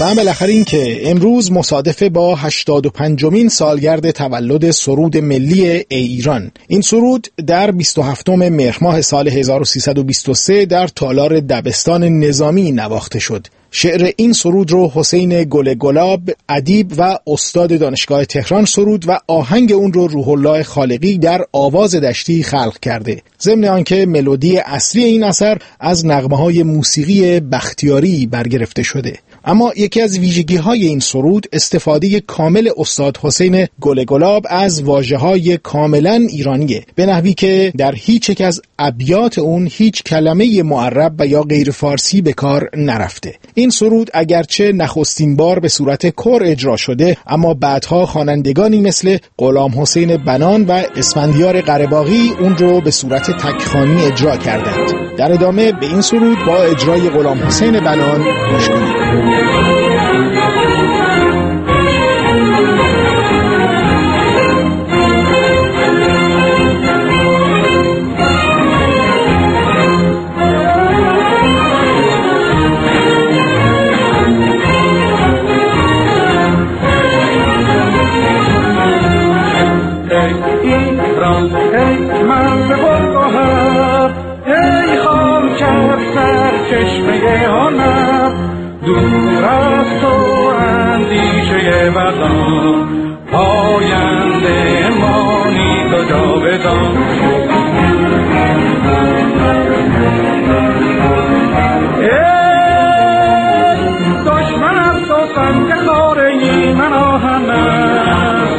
و بالاخره این که امروز مصادف با هشتاد و پنجمین سالگرد تولد سرود ملی ای ایران. این سرود در بیست و هفتم مهر ماه سال هزار و سیصد و بیست و سه در تالار دبستان نظامی نواخته شد. شعر این سرود رو حسین گل گلاب ادیب و استاد دانشگاه تهران سرود و آهنگ اون رو روح الله خالقی در آواز دشتی خلق کرده. ضمن آنکه ملودی اصلی این اثر از نغمه‌های موسیقی بختیاری برگرفته شده. اما یکی از ویژگی‌های این سرود استفاده کامل استاد حسین گل گلاب از واژه‌های کاملاً ایرانیه، به نحوی که در هیچ یک از ابیات اون هیچ کلمه معرب و یا غیر فارسی به کار نرفته. این سرود اگرچه نخستین بار به صورت کور اجرا شده، اما بعدها خوانندگانی مثل غلام حسین بنان و اسفندیار قره‌باغی اون رو به صورت تک‌خوانی اجرا کردند. در ادامه به این سرود با اجرای غلام حسین بنان گوش کنید. دور از تو اندیشه بدان، پاینده مانی تو جاودان. ای دشمن از تو سنگ خاره من آهن است،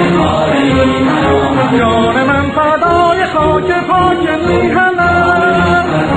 جان من فدای خاک پاک میهن است.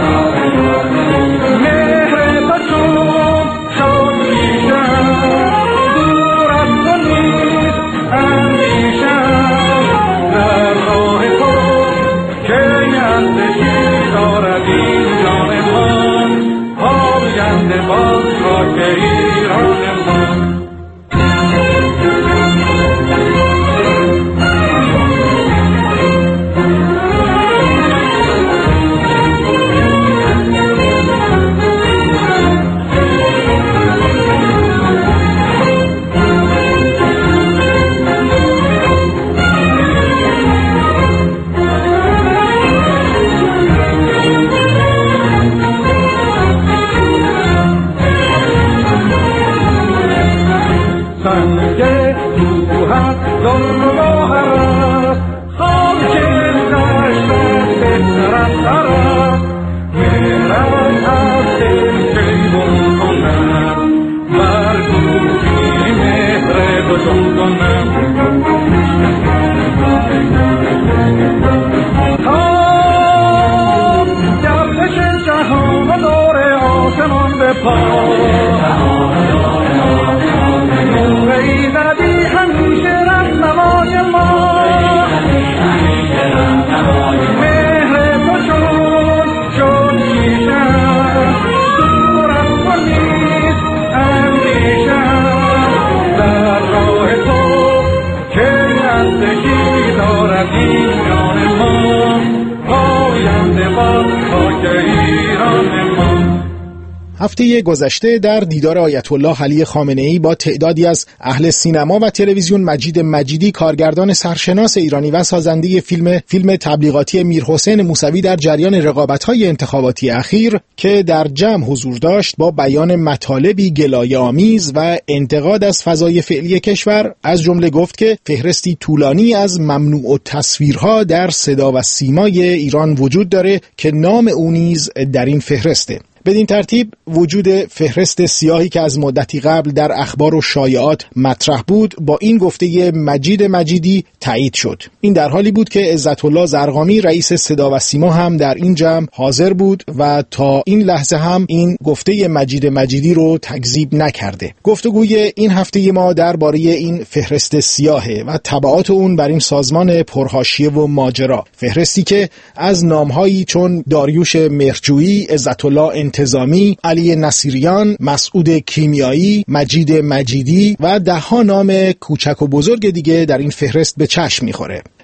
هفته گذشته در دیدار آیت الله علی خامنه‌ای با تعدادی از اهل سینما و تلویزیون، مجید مجیدی کارگردان سرشناس ایرانی و سازنده فیلم فیلم تبلیغاتی میرحسین موسوی در جریان رقابت‌های انتخاباتی اخیر که در جمع حضور داشت، با بیان مطالبی گلایه‌آمیز و انتقاد از فضای فعلی کشور، از جمله گفت که فهرستی طولانی از ممنوع التصویرها در صدا و سیمای ایران وجود داره که نام او نیز در این فهرسته. بدین ترتیب وجود فهرست سیاهی که از مدتی قبل در اخبار و شایعات مطرح بود با این گفته مجید مجیدی تایید شد. این در حالی بود که عزت الله زرقامی رئیس صدا و سیما هم در این جمع حاضر بود و تا این لحظه هم این گفته مجید مجیدی رو تکذیب نکرده. گفتگوی این هفته ما درباره این فهرست سیاهه و تبعات اون بر این سازمان پرحاشیه و ماجرا، فهرستی که از نامهایی چون داریوش مهرجویی، عزت الله انتظامی، علی نصیریان، مسعود کیمیایی، مجید مجیدی و ده ها نام کوچک و بزرگ دیگه در این فهرست به چشم میخوره.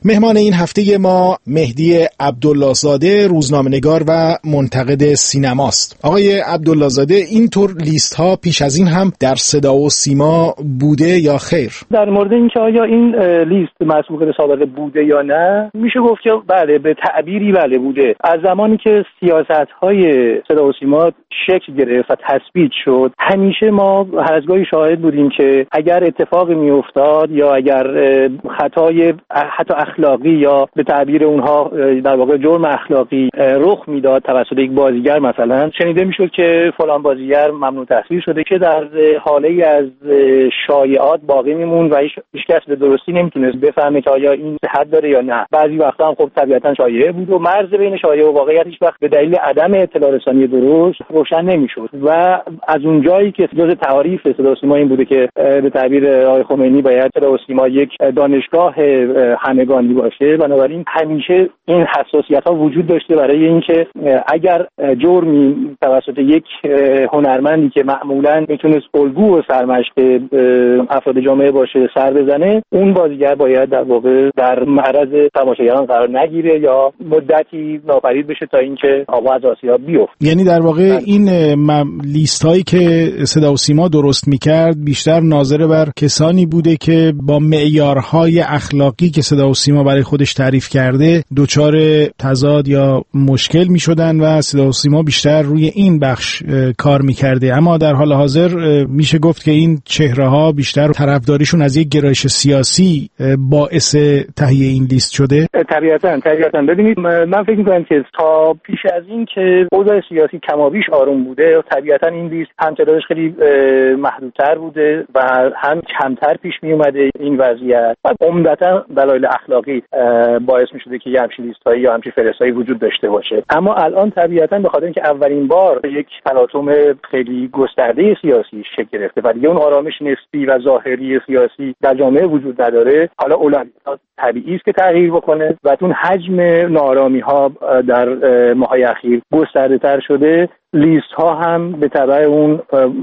مهمان این هفته ما مهدی عبدالله زاده، روزنامه‌نگار و منتقد سینماست. آقای عبدالله زاده، اینطور لیست ها پیش از این هم در صدا و سیما بوده یا خیر؟ در مورد اینکه آیا این لیست مسبوق به سابقه بوده یا نه، میشه گفت که بله، به تعبیری بله بوده. از زمانی که سیاست های صدا و سیما شکل گرفت و تثبیت شد، همیشه ما هر از گاهی شاهد بودیم که اگر اتفاقی میافتاد یا اگر خطای حتی اخلاقی یا به تعبیر اونها در واقع جرم اخلاقی رخ میداد توسط یک بازیگر، مثلا شنیده میشد که فلان بازیگر ممنوع تصویر شده، که در حاله از شایعات باقی میموند و هیچ کس به درستی نمیتونست بفهمه که آیا این صحت داره یا نه. بعضی وقتا هم خب طبیعتا شایعه بود و مرز بین شایعه و واقعیت هیچ وقت به دلیل عدم اطلاع رسانی درست روشن نمیشد و از اون جایی که جزء تعاریف صدا و سیما این بوده که به تعبیر آقای خمینی باید صدا و سیما یک دانشگاه همگانی باشه، بنابراین همیشه این حساسیت ها وجود داشته برای اینکه اگر جرمی توسط یک هنرمندی که معمولا میتونست الگو و سرمشق افراد جامعه باشه سر بزنه، اون بازیگر باید در واقع در معرض تماشاگران قرار نگیره یا مدتی ناپدید بشه تا اینکه آغاز آسیا بیفته. یعنی در واقع این لیست هایی که صدا و سیما درست میکرد بیشتر ناظر بر کسانی بوده که با معیارهای اخلاقی که صدا و سیما برای خودش تعریف کرده دچار تضاد یا مشکل میشدن و صدا و سیما بیشتر روی این بخش کار میکرده. اما در حال حاضر میشه گفت که این چهره ها بیشتر طرفداریشون از یک گرایش سیاسی باعث تهیه این لیست شده. طبیعتاً طبیعتاً ببینید، من فکر می‌کنم که تا پیش از این که اوضاع سیاسی کمابیش آروم بوده، طبیعتاً این لیست هم تعدادش خیلی محدودتر بوده و هم کمتر پیش می اومده این وضعیت و عمدتاً دلایل اخلاقی باعث می‌شده که همچین لیست‌هایی یا همچین فهرست‌هایی وجود داشته باشه. اما الان طبیعتاً به خاطر اینکه اولین بار یک تلاطم خیلی گسترده سیاسی شکل گرفته و دیگه اون آرامش نسبی و ظاهری سیاسی در جامعه وجود نداره، حالا اولویت‌ها طبیعی است که تغییر بکنه و اون حجم ناآرامی‌ها در ماه‌های اخیر گسترده‌تر شده، لیست ها هم به تبع اون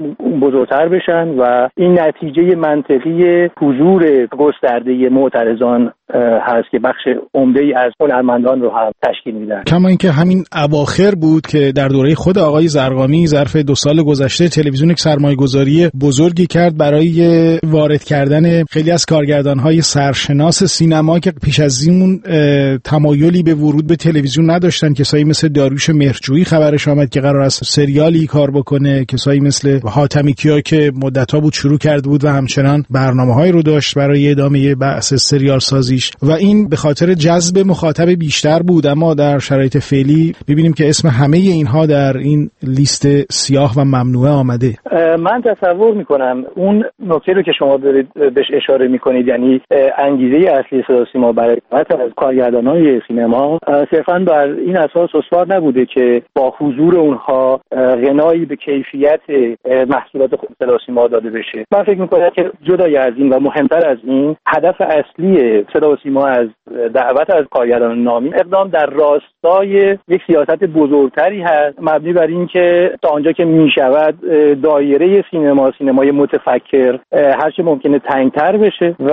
بزرگتر بشن و این نتیجه منطقی حضور گسترده معترضان هست که بخش عمده‌ای از هنرمندان رو هم تشکیل میدن. کما اینکه همین اواخر بود که در دوره خود آقای زرقامی ظرف دو سال گذشته تلویزیون یک سرمایه‌گذاری بزرگی کرد برای وارد کردن خیلی از کارگردان‌های سرشناس سینما که پیش از این تمایلی به ورود به تلویزیون نداشتن. کسایی مثل داریوش مهرجویی خبرش آمد که قرار است سریالی کار بکنه، کسایی مثل حاتمی کیا که مدت‌ها بود شروع کرده بود و همچنان برنامه‌هایی رو داشت برای ادامه بحث سریال سازیش و این به خاطر جذب مخاطب بیشتر بود. اما در شرایط فعلی ببینیم که اسم همه اینها در این لیست سیاه و ممنوعه آمده. من تصور میکنم اون نکته رو که شما دارید بهش اشاره میکنید، یعنی انگیزه اصلی صدا و سیما برای از کارگردانان سینما صرفاً بر این اساس استوار نبوده که با حضور اونها غنایی به کیفیت محصولات صدا و سیما داده بشه. من فکر میکنم که جدای از این و مهمتر از این، هدف اصلی صدا و سیما از دعوت از کارگردان نامی اقدام در راستای یک سیاست بزرگتری هست، مبنی بر این که تا آنجا که میشود دایره سینما سینمای متفکر هر چه ممکنه تنگتر بشه و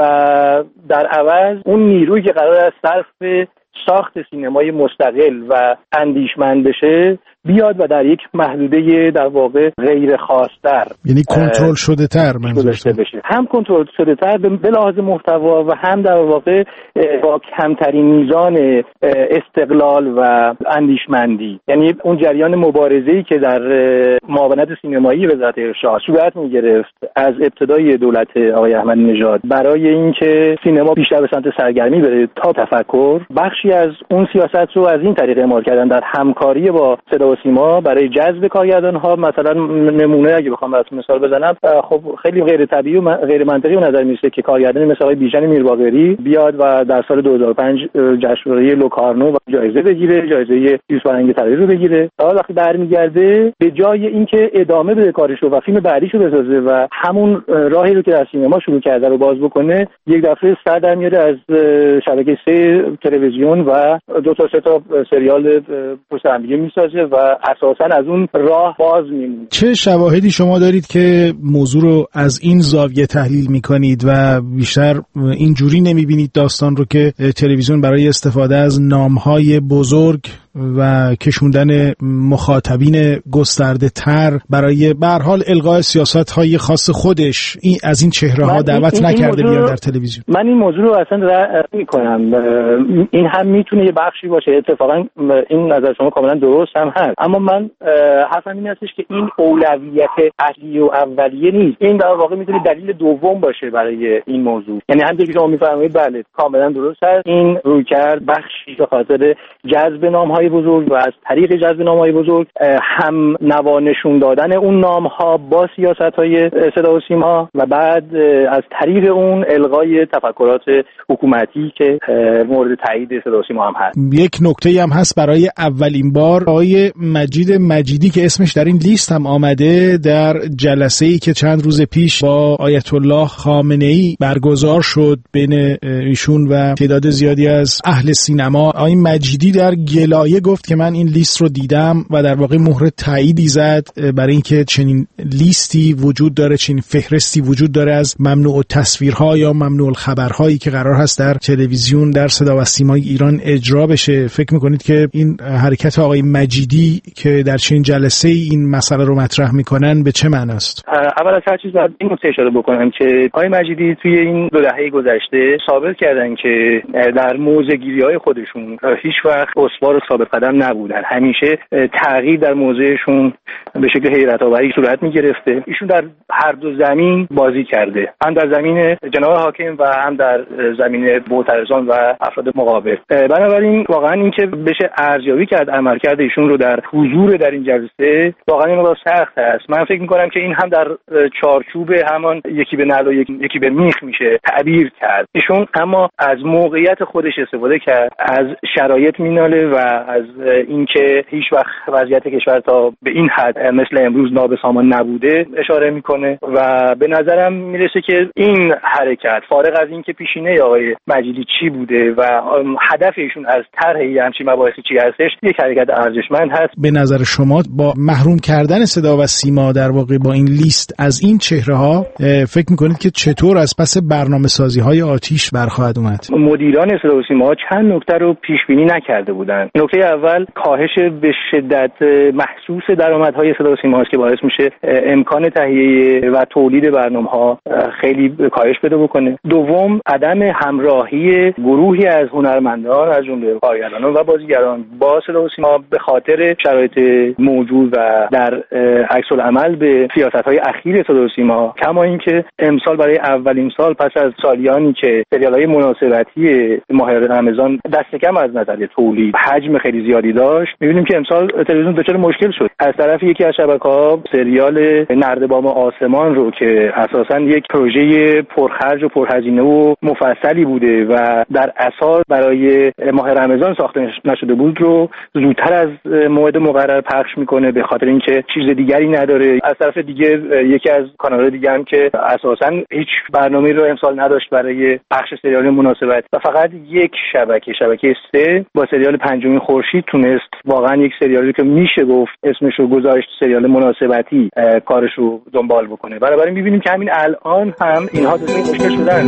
در عوض اون نیرویی که قرار است صرف ساخت سینمای مستقل و اندیشمند بشه بیاد و در یک محدوده در واقع غیر خاص‌تر، یعنی کنترل شده تر منظورم بشه، هم کنترل شده تر به لحاظ محتوا و هم در واقع با کمترین میزان استقلال و اندیشمندی. یعنی اون جریان مبارزه‌ای که در معاونت سینمایی وزارت ارشاد صورت می‌گرفت از ابتدای دولت آقای احمدی نژاد برای اینکه سینما بیشتر به سمت سرگرمی بره تا تفکر، بخشی از اون سیاست رو از این طریق اعمال کردن در همکاری با صدا و سیما برای جذب کارگردان‌ها. مثلا نمونه اگه بخوام براتون مثال بزنم، خب خیلی غیر طبیعی و غیر منطقی به نظر میرسه که کارگردانی مثل آقای بیژن میرباقری بیاد و در سال دو هزار و پنج جشنواره لوکارنو و جایزه بگیره، جایزه یوسف فرهنگ طلایی رو بگیره. حالا وقتی برمیگرده به جای اینکه ادامه بده کارش رو و فیلم بعدیشو بسازه و همون راهی رو که در سینما شروع کرده رو باز بکنه، یک دفعه سر در میاره از شبکه سه تلویزیون و دو تا سه تا سریال پشت هم دیگه میسازه و اساسا از اون راه باز میمونیم. چه شواهدی شما دارید که موضوع رو از این زاویه تحلیل میکنید و بیشتر اینجوری نمیبینید داستان رو که تلویزیون برای استفاده از نامهای بزرگ و کشوندن مخاطبین گسترده تر برای به هر حال الغای سیاست های خاص خودش این از این چهره ها دعوت این نکرده بیان در تلویزیون؟ من این موضوع رو اصلا رد میکنم. این هم میتونه یه بخشی باشه، اتفاقا این نظر شما کاملا درست هم هست، اما من حرفم این هستش که این اولویت اصلی و اولیه نیست. این در واقع میتونه دلیل دوم باشه برای این موضوع. یعنی همونطور که شما میفرمایید بله کاملا درست هست، این رویکرد بخشی به خاطر جذب نام‌های بزرگ و از طریق جذب نام‌های بزرگ هم نوانشون دادن اون نام‌ها با سیاست‌های صدا و سیما و بعد از طریق اون الغای تفکرات حکومتی که مورد تایید صدا و سیما هم هست. یک نکته هم هست برای اولین بار آقای مجید مجیدی که اسمش در این لیست هم آمده در جلسه‌ای که چند روز پیش با آیت الله خامنه‌ای برگزار شد بین ایشون و تعداد زیادی از اهل سینما، آقای مجیدی در گلایه گفت که من این لیست رو دیدم و در واقع مهر تاییدی زد برای اینکه چنین لیستی وجود داره، چنین فهرستی وجود داره از ممنوع التصویرها یا ممنوع الخبرهایی که قرار هست در تلویزیون در صدا و سیمای ایران اجرا بشه. فکر میکنید که این حرکت آقای مجیدی که در چنین جلسه این مسئله رو مطرح میکنن به چه معنی است؟ اول از هر چیز باید این نکته اشاره بکنم که آقای مجیدی توی این دو دهه گذشته ثابت کردن که در موضع‌گیری‌های خودشون هیچ وقت اسوار و ثابت قدم نبودن. همیشه تغییر در موضعشون به شکل حیرت‌آوری صورت می‌گرفته. ایشون در هر دو زمین بازی کرده، هم در زمین جناب حاکم و هم در زمین معترضان و افراد مقابل. بنابراین واقعا اینکه بشه ارزیابی کرد عملکرد ایشون رو در حضور در این جلسه واقعا این مقدار سخت است. من فکر می‌کنم که این هم در چارچوب همان یکی به نعل و یکی به میخ میشه تعبیر کرد. ایشون اما از موقعیت خودش استفاده کرد، از شرایط میناله و از اینکه هیچ وقت وضعیت کشور تا به این حد مثل امروز نابسامان نبوده اشاره میکنه و به نظرم میرسه که این حرکت فارغ از اینکه پیشینه آقای مجیدی چی بوده و هدف ایشون از طرح همچین مباحثی چی هستش، یک حرکت ارزشمند هست. به نظر شما با محروم کردن صدا و سیما در واقع با این لیست از این چهره ها فکر میکنید که چطور از پس برنامه‌سازی های آتیش برخواهد اومد؟ مدیران صدا و سیما چند نکته رو پیش بینی نکرده بودن. نکته اول کاهش به شدت محسوس درآمدهای صدا و سیما است که باعث میشه امکان تهیه و تولید برنامه‌ها خیلی کاهش پیدا بکنه. دوم عدم همراهی گروهی از هنرمندان از جمله کارگردانان و بازیگران با صدا و سیما به خاطر شرایط موجود و در عکس العمل به سیاست‌های اخیر صدا و سیما، کما اینکه امسال برای اولین سال پس از سالیانی که سریال‌های مناسبتی ماه رمضان دست کم از نظر تولید حجم خیلی زیادی داشت، می‌بینیم که امسال تلویزیون دچار مشکل شد. از طرف یکی از شبکه‌ها سریال نردبان آسمان رو که اساساً یک پروژه پرخرج و پرهزینه و مفصلی بوده و در اساس برای ماه رمضان ساخته نشده بود رو زودتر از موعد مقرر پخش میکنه به خاطر اینکه چیز دیگری نداره. از طرف دیگه یکی از کانال‌های دیگه هم که اساساً هیچ برنامه‌ای رو امسال نداشت برای پخش سریال مناسبت و فقط یک شبکه شبکه سه با سریال پنجمین خورشید تونست واقعا یک سریالی که میشه گفت اسمش رو گذاشت سریال مناسبتی کارش رو دنبال بکنه. بنابراین می‌بینیم که همین الان هم اینها دچار مشکل شدن.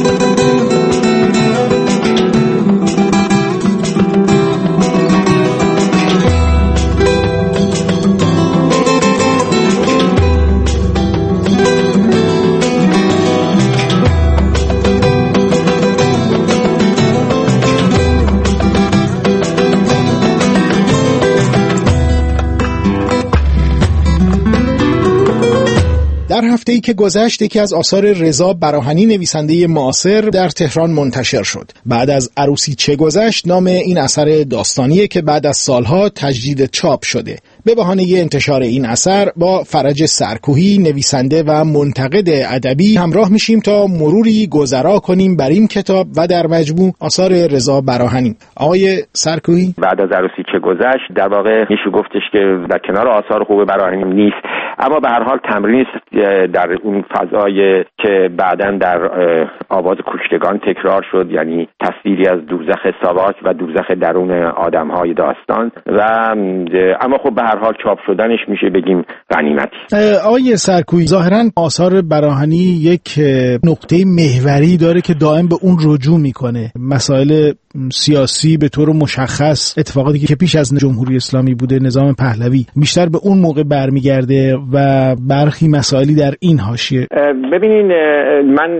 در هفته‌ای که گذشت یکی از آثار رضا براهنی نویسنده معاصر در تهران منتشر شد. بعد از عروسی چه گذشت نام این اثر داستانیه که بعد از سالها تجدید چاپ شده. به بهانه انتشار این اثر با فرج سرکوهی نویسنده و منتقد ادبی همراه میشیم تا مروری گذرا کنیم بر این کتاب و در مجموع آثار رضا براهنی. آقای سرکوهی، بعد از عروسی چه گذشت در واقع میشه گفتش که در کنار آثار خوب براهنی نیست، اما به هر حال تمرین در اون فضای که بعداً در آواز کشتگان تکرار شد، یعنی تصویری از دوزخ ساواک و دوزخ درون آدم‌های داستان و اما خب به هر حال چاپ شدنش میشه بگیم غنیمتی. آقای سرکویی، ظاهراً آثار براهنی یک نقطه محوری داره که دائم به اون رجوع میکنه. مسائل سیاسی به طور مشخص، اتفاقاتی که پیش از جمهوری اسلامی بوده، نظام پهلوی، بیشتر به اون موقع برمیگرده و برخی مسائلی در این حاشیه. ببینین، من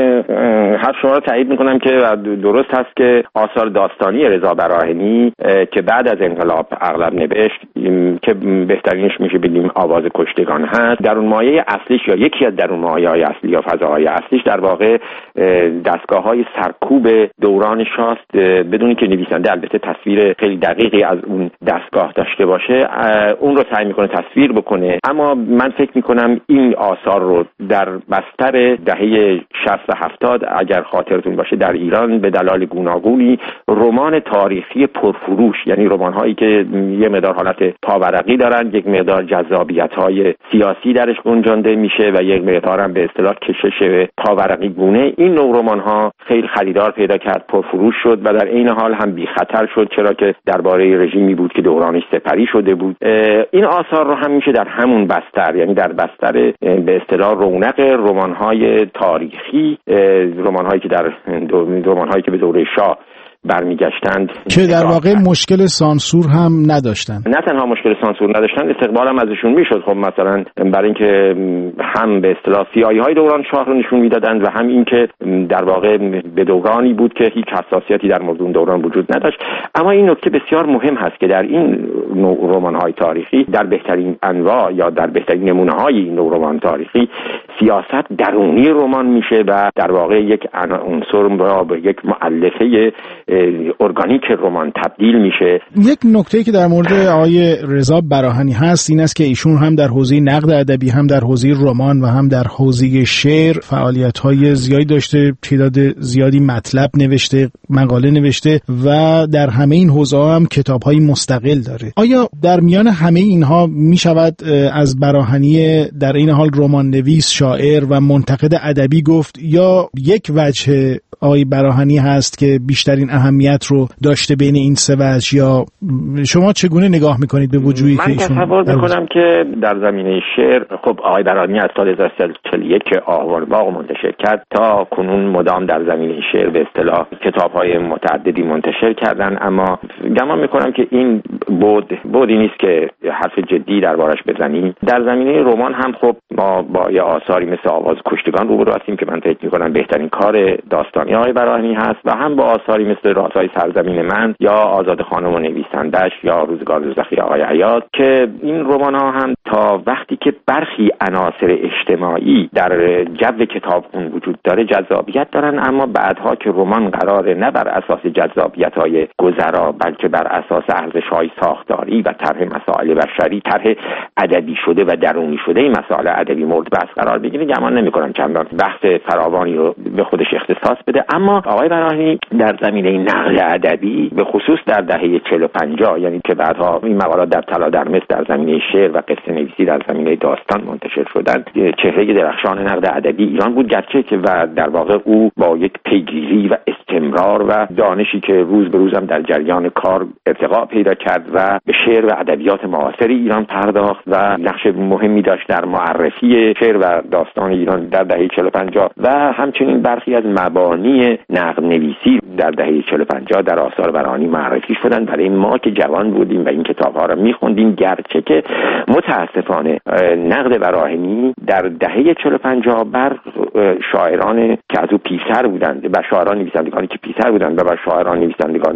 حرف شما رو تایید میکنم که درست هست که آثار داستانی رضا براهنی که بعد از انقلاب اغلب نوشت که بهترینش میشه بگیم آواز کشتگان هست، در اون مایه اصلیش یا یکی از در اون مایه های اصلی یا فضاهای اصلیش در واقع دستگاه های سرکوب دوران شاست، بدونی که نویسنده البته تصویر خیلی دقیقی از اون دستگاه داشته باشه اون رو سعی میکنه تصویر بکنه. اما من فکر میکنم این آثار رو در بستر دهه شصت و هفتاد اگر خاطرتون باشه در ایران به دلایل گوناگونی رمان تاریخی پرفروش، یعنی رمان هایی که یه مقدار حالت پاورقی دارن، یک مقدار جذابیت های سیاسی درش گنجانده میشه و یک مقدار هم به اصطلاح کشش پاورقی گونه، این نوع رمان ها خیلی خریدار پیدا کرد، پرفروش شد و در این حال هم بی خطر شد، چرا که درباره رژیمی بود که دورانش سپری شده بود. این آثار رو هم میشه در همون بستر، یعنی در بستر به اصطلاح رونق رمان‌های تاریخی، رمان‌هایی که در رمان‌هایی که به دوره شاه برمیگشتند که در واقع مشکل سانسور هم نداشتن. نه تنها مشکل سانسور نداشتن، استقبال هم ازشون میشد. خب مثلا برای اینکه هم به اصطلاح سیاهی‌های دوران شاه رو نشون میدادند و هم اینکه در واقع به دورانی بود که هیچ حساسیتی در مورد اون دوران وجود نداشت. اما این نکته بسیار مهم هست که در این نوع رمان‌های تاریخی در بهترین انواع یا در بهترین نمونه‌های این نوع رمان تاریخی سیاست درونی رمان میشه و در واقع یک عنصر را به یک مؤلفه ارگانیک رمان تبدیل میشه. یک نکته که در مورد آقای رضا براهنی هست این است که ایشون هم در حوزه نقد ادبی، هم در حوزه رمان و هم در حوزه شعر فعالیت‌های زیادی داشته، تعداد زیادی مطلب نوشته، مقاله نوشته و در همه این حوزه‌ها هم کتاب‌های مستقل داره. آیا در میان همه اینها میشود از براهنی در این حال رمان نویس، شاعر و منتقد ادبی گفت، یا یک وجه آقای براهنی هست که بیشترین اهمیت رو داشته بین این سه وجه، یا شما چگونه نگاه میکنید به وجودی که ایشون؟ من تصور میکنم که در زمینه شعر خب آقای براهنی از سال هزار و سیصد و چهل و یک که آهوارباغ منتشر کرد تا کنون مدام در زمینه شعر به اصطلاح کتاب‌های متعددی منتشر کردن، اما گمان میکنم که این بود بودی نیست که حرف جدی دربارش بزنیم. در زمینه رمان هم خب ما با یه آثاری مثل آواز کشتگان روبرو هستیم که من فکر میکنم بهترین کار داستانی آقای براهنی هست و هم با آثاری مثل رازهای سرزمین من یا آزاد خانم و نویسندش یا روزگار دوزخی آقای عیاض که این رمان‌ها هم تا وقتی که برخی عناصر اجتماعی در جو کتابخون وجود داره جذابیت دارن، اما بعدها که رمان قراره نه بر اساس جذابیت‌های گذرا بلکه بر اساس ارزش‌های ساختاری و طرح مسائل بشری، طرح ادبی شده و درونی شده این مسائل ادبی مورد بحث قرار بگیره، گمان نمی‌کنم چندان بحث فراوانی رو به خودش اختصاص بده. اما آقای براهنی در زمینه نقل ادبی به خصوص در دهه چهل و پنجاه، یعنی که بعدها این مقالات در طلا در مصر در زمینه شعر و قصه نویسی در زمینه داستان منتشر شدند، چهره درخشان نقد ادبی ایران بود، گرچه که و در واقع او با یک پیگیری و استمرار و دانشی که روز به روز هم در جریان کار ارتقا پیدا کرد و به شعر و ادبیات معاصر ایران پرداخت و نقش مهمی داشت در معرفی شعر و داستان ایران در دهه چهل و پنجاه و همچنین برخی از مبانی نقد نویسی در دهه چهل و پنجاه در آثار براهنی معرفی شدن برای ما که جوان بودیم و این کتاب‌ها را می‌خوندیم، گرچه که متاسفانه نقد براهنی در دهه چهل و پنجاه بر شاعران که از او پیشتر بودند و شاعران نویسندگانی که پیشتر بودند و بر شاعران نویسندگان نسل خود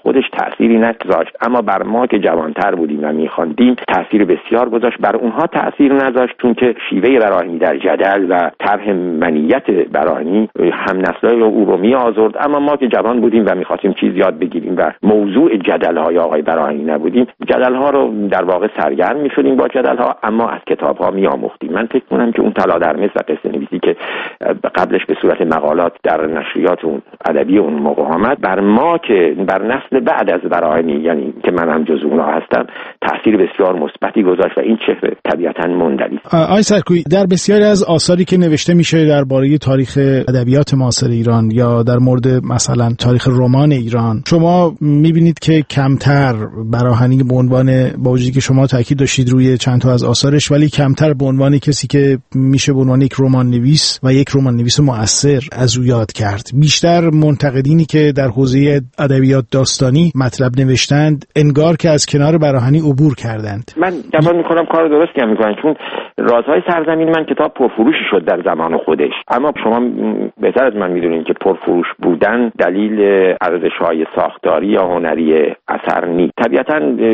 خودش تأثیری نگذاشت، اما بر ما که جوانتر بودیم و می‌خواندیم تأثیر بسیار گذاشت. بر اونها تأثیر نذاشت چون که شیوه براهنی در جدل و طرح منیت براهنی هم نسلای او رو می‌آزرد، اما ما که جوان بودیم و می‌خواستیم چیز یاد بگیریم و موضوع جدل‌های آقای براهنی نبودیم، جدل‌ها رو در واقع سرگرم می‌شدیم با جدل‌ها، اما از کتاب‌ها می‌آموختیم. من فکر کنم که اون طلا در مصر و قصه نویسی که قبلش به صورت مقالات در نشریات اون ادبی اون موقع آمد، بر ما که بر نسل بعد از براهنی، یعنی که من هم جزو اونها هستم، تأثیر بسیار مثبتی گذاشت و این چهره طبیعتاً موندنی. آقای سرکویی، در بسیاری از آثاری که نوشته میشه درباره تاریخ ادبیات معاصر ایران یا در مورد مثلا تاریخ رمان ایران، شما میبینید که کمتر براهنی به عنوان، با وجودی که شما تاکید داشتید روی چند تا از آثارش، ولی کمتر به عنوان کسی که میشه به عنوان یک رمان نویس و یک رمان نویس مؤثر از او یاد کرد. بیشتر منتقدینی که در حوزه ادبیات داستانی مطلب نوشتند انگار که از کنار براهنی عبور کردند. من گمان میکنم کار درستی هم میکنن، چون رازهای سرزمین من کتاب پرفروشی شد در زمان خودش، اما شما بهتر از من میدونید که پرفروش بودن دلیل ارزش‌های ساختاری یا هنری اثر نیست. طبیعتاً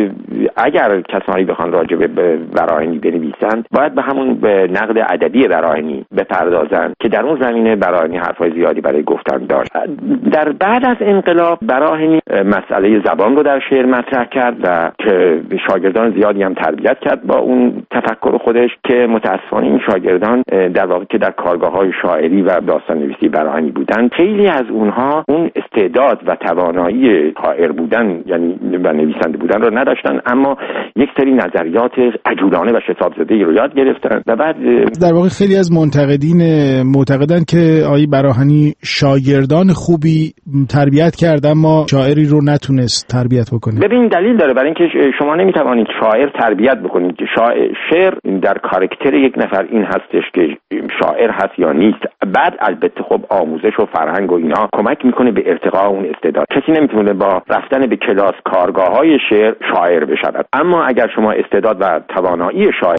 اگر کسانی بخوان راجع به براهنی بنویسن باید به همون به نقد ادبی براهنی بپردازن که در اون زمینه براهنی حرفای زیادی برای گفتن داشت. در بعد از انقلاب براهنی مسئله زبان رو در شعر مطرح کرد و که شاگردان زیادی هم تربیت کرد با اون تفکر خودش، که متاسفانه این شاگردان در واقع که در کارگاه‌های شاعری و داستان نویسی براهنی بودن، خیلی از اونها اون استعداد و توانایی شاعر بودن یعنی و نویسنده بودن رو نداشتن، اما یک سری نظریات عجولانه و شتاب زده‌ای رو یاد گرفتن و بعد در واقع خیلی از منتقدین معتقدن که آقای براهنی شاگردان خوبی تربیت کرد اما شاعری رو نتونست تربیت بکنه. ببین دلیل داره، برای اینکه شما نمیتوانید شاعر تربیت بکنید. شاعر شعر در کاراکتر یک نفر این هستش که شاعر هست یا نیست. بعد البته خب آموزش و فرهنگ و اینا کمک میکنه به ارتقاء اون استعداد. کسی نمیتونه با رفتن به کلاس کارگاه‌های شعر شاعر بشود، اما اگر شما استعداد و توانایی شاعر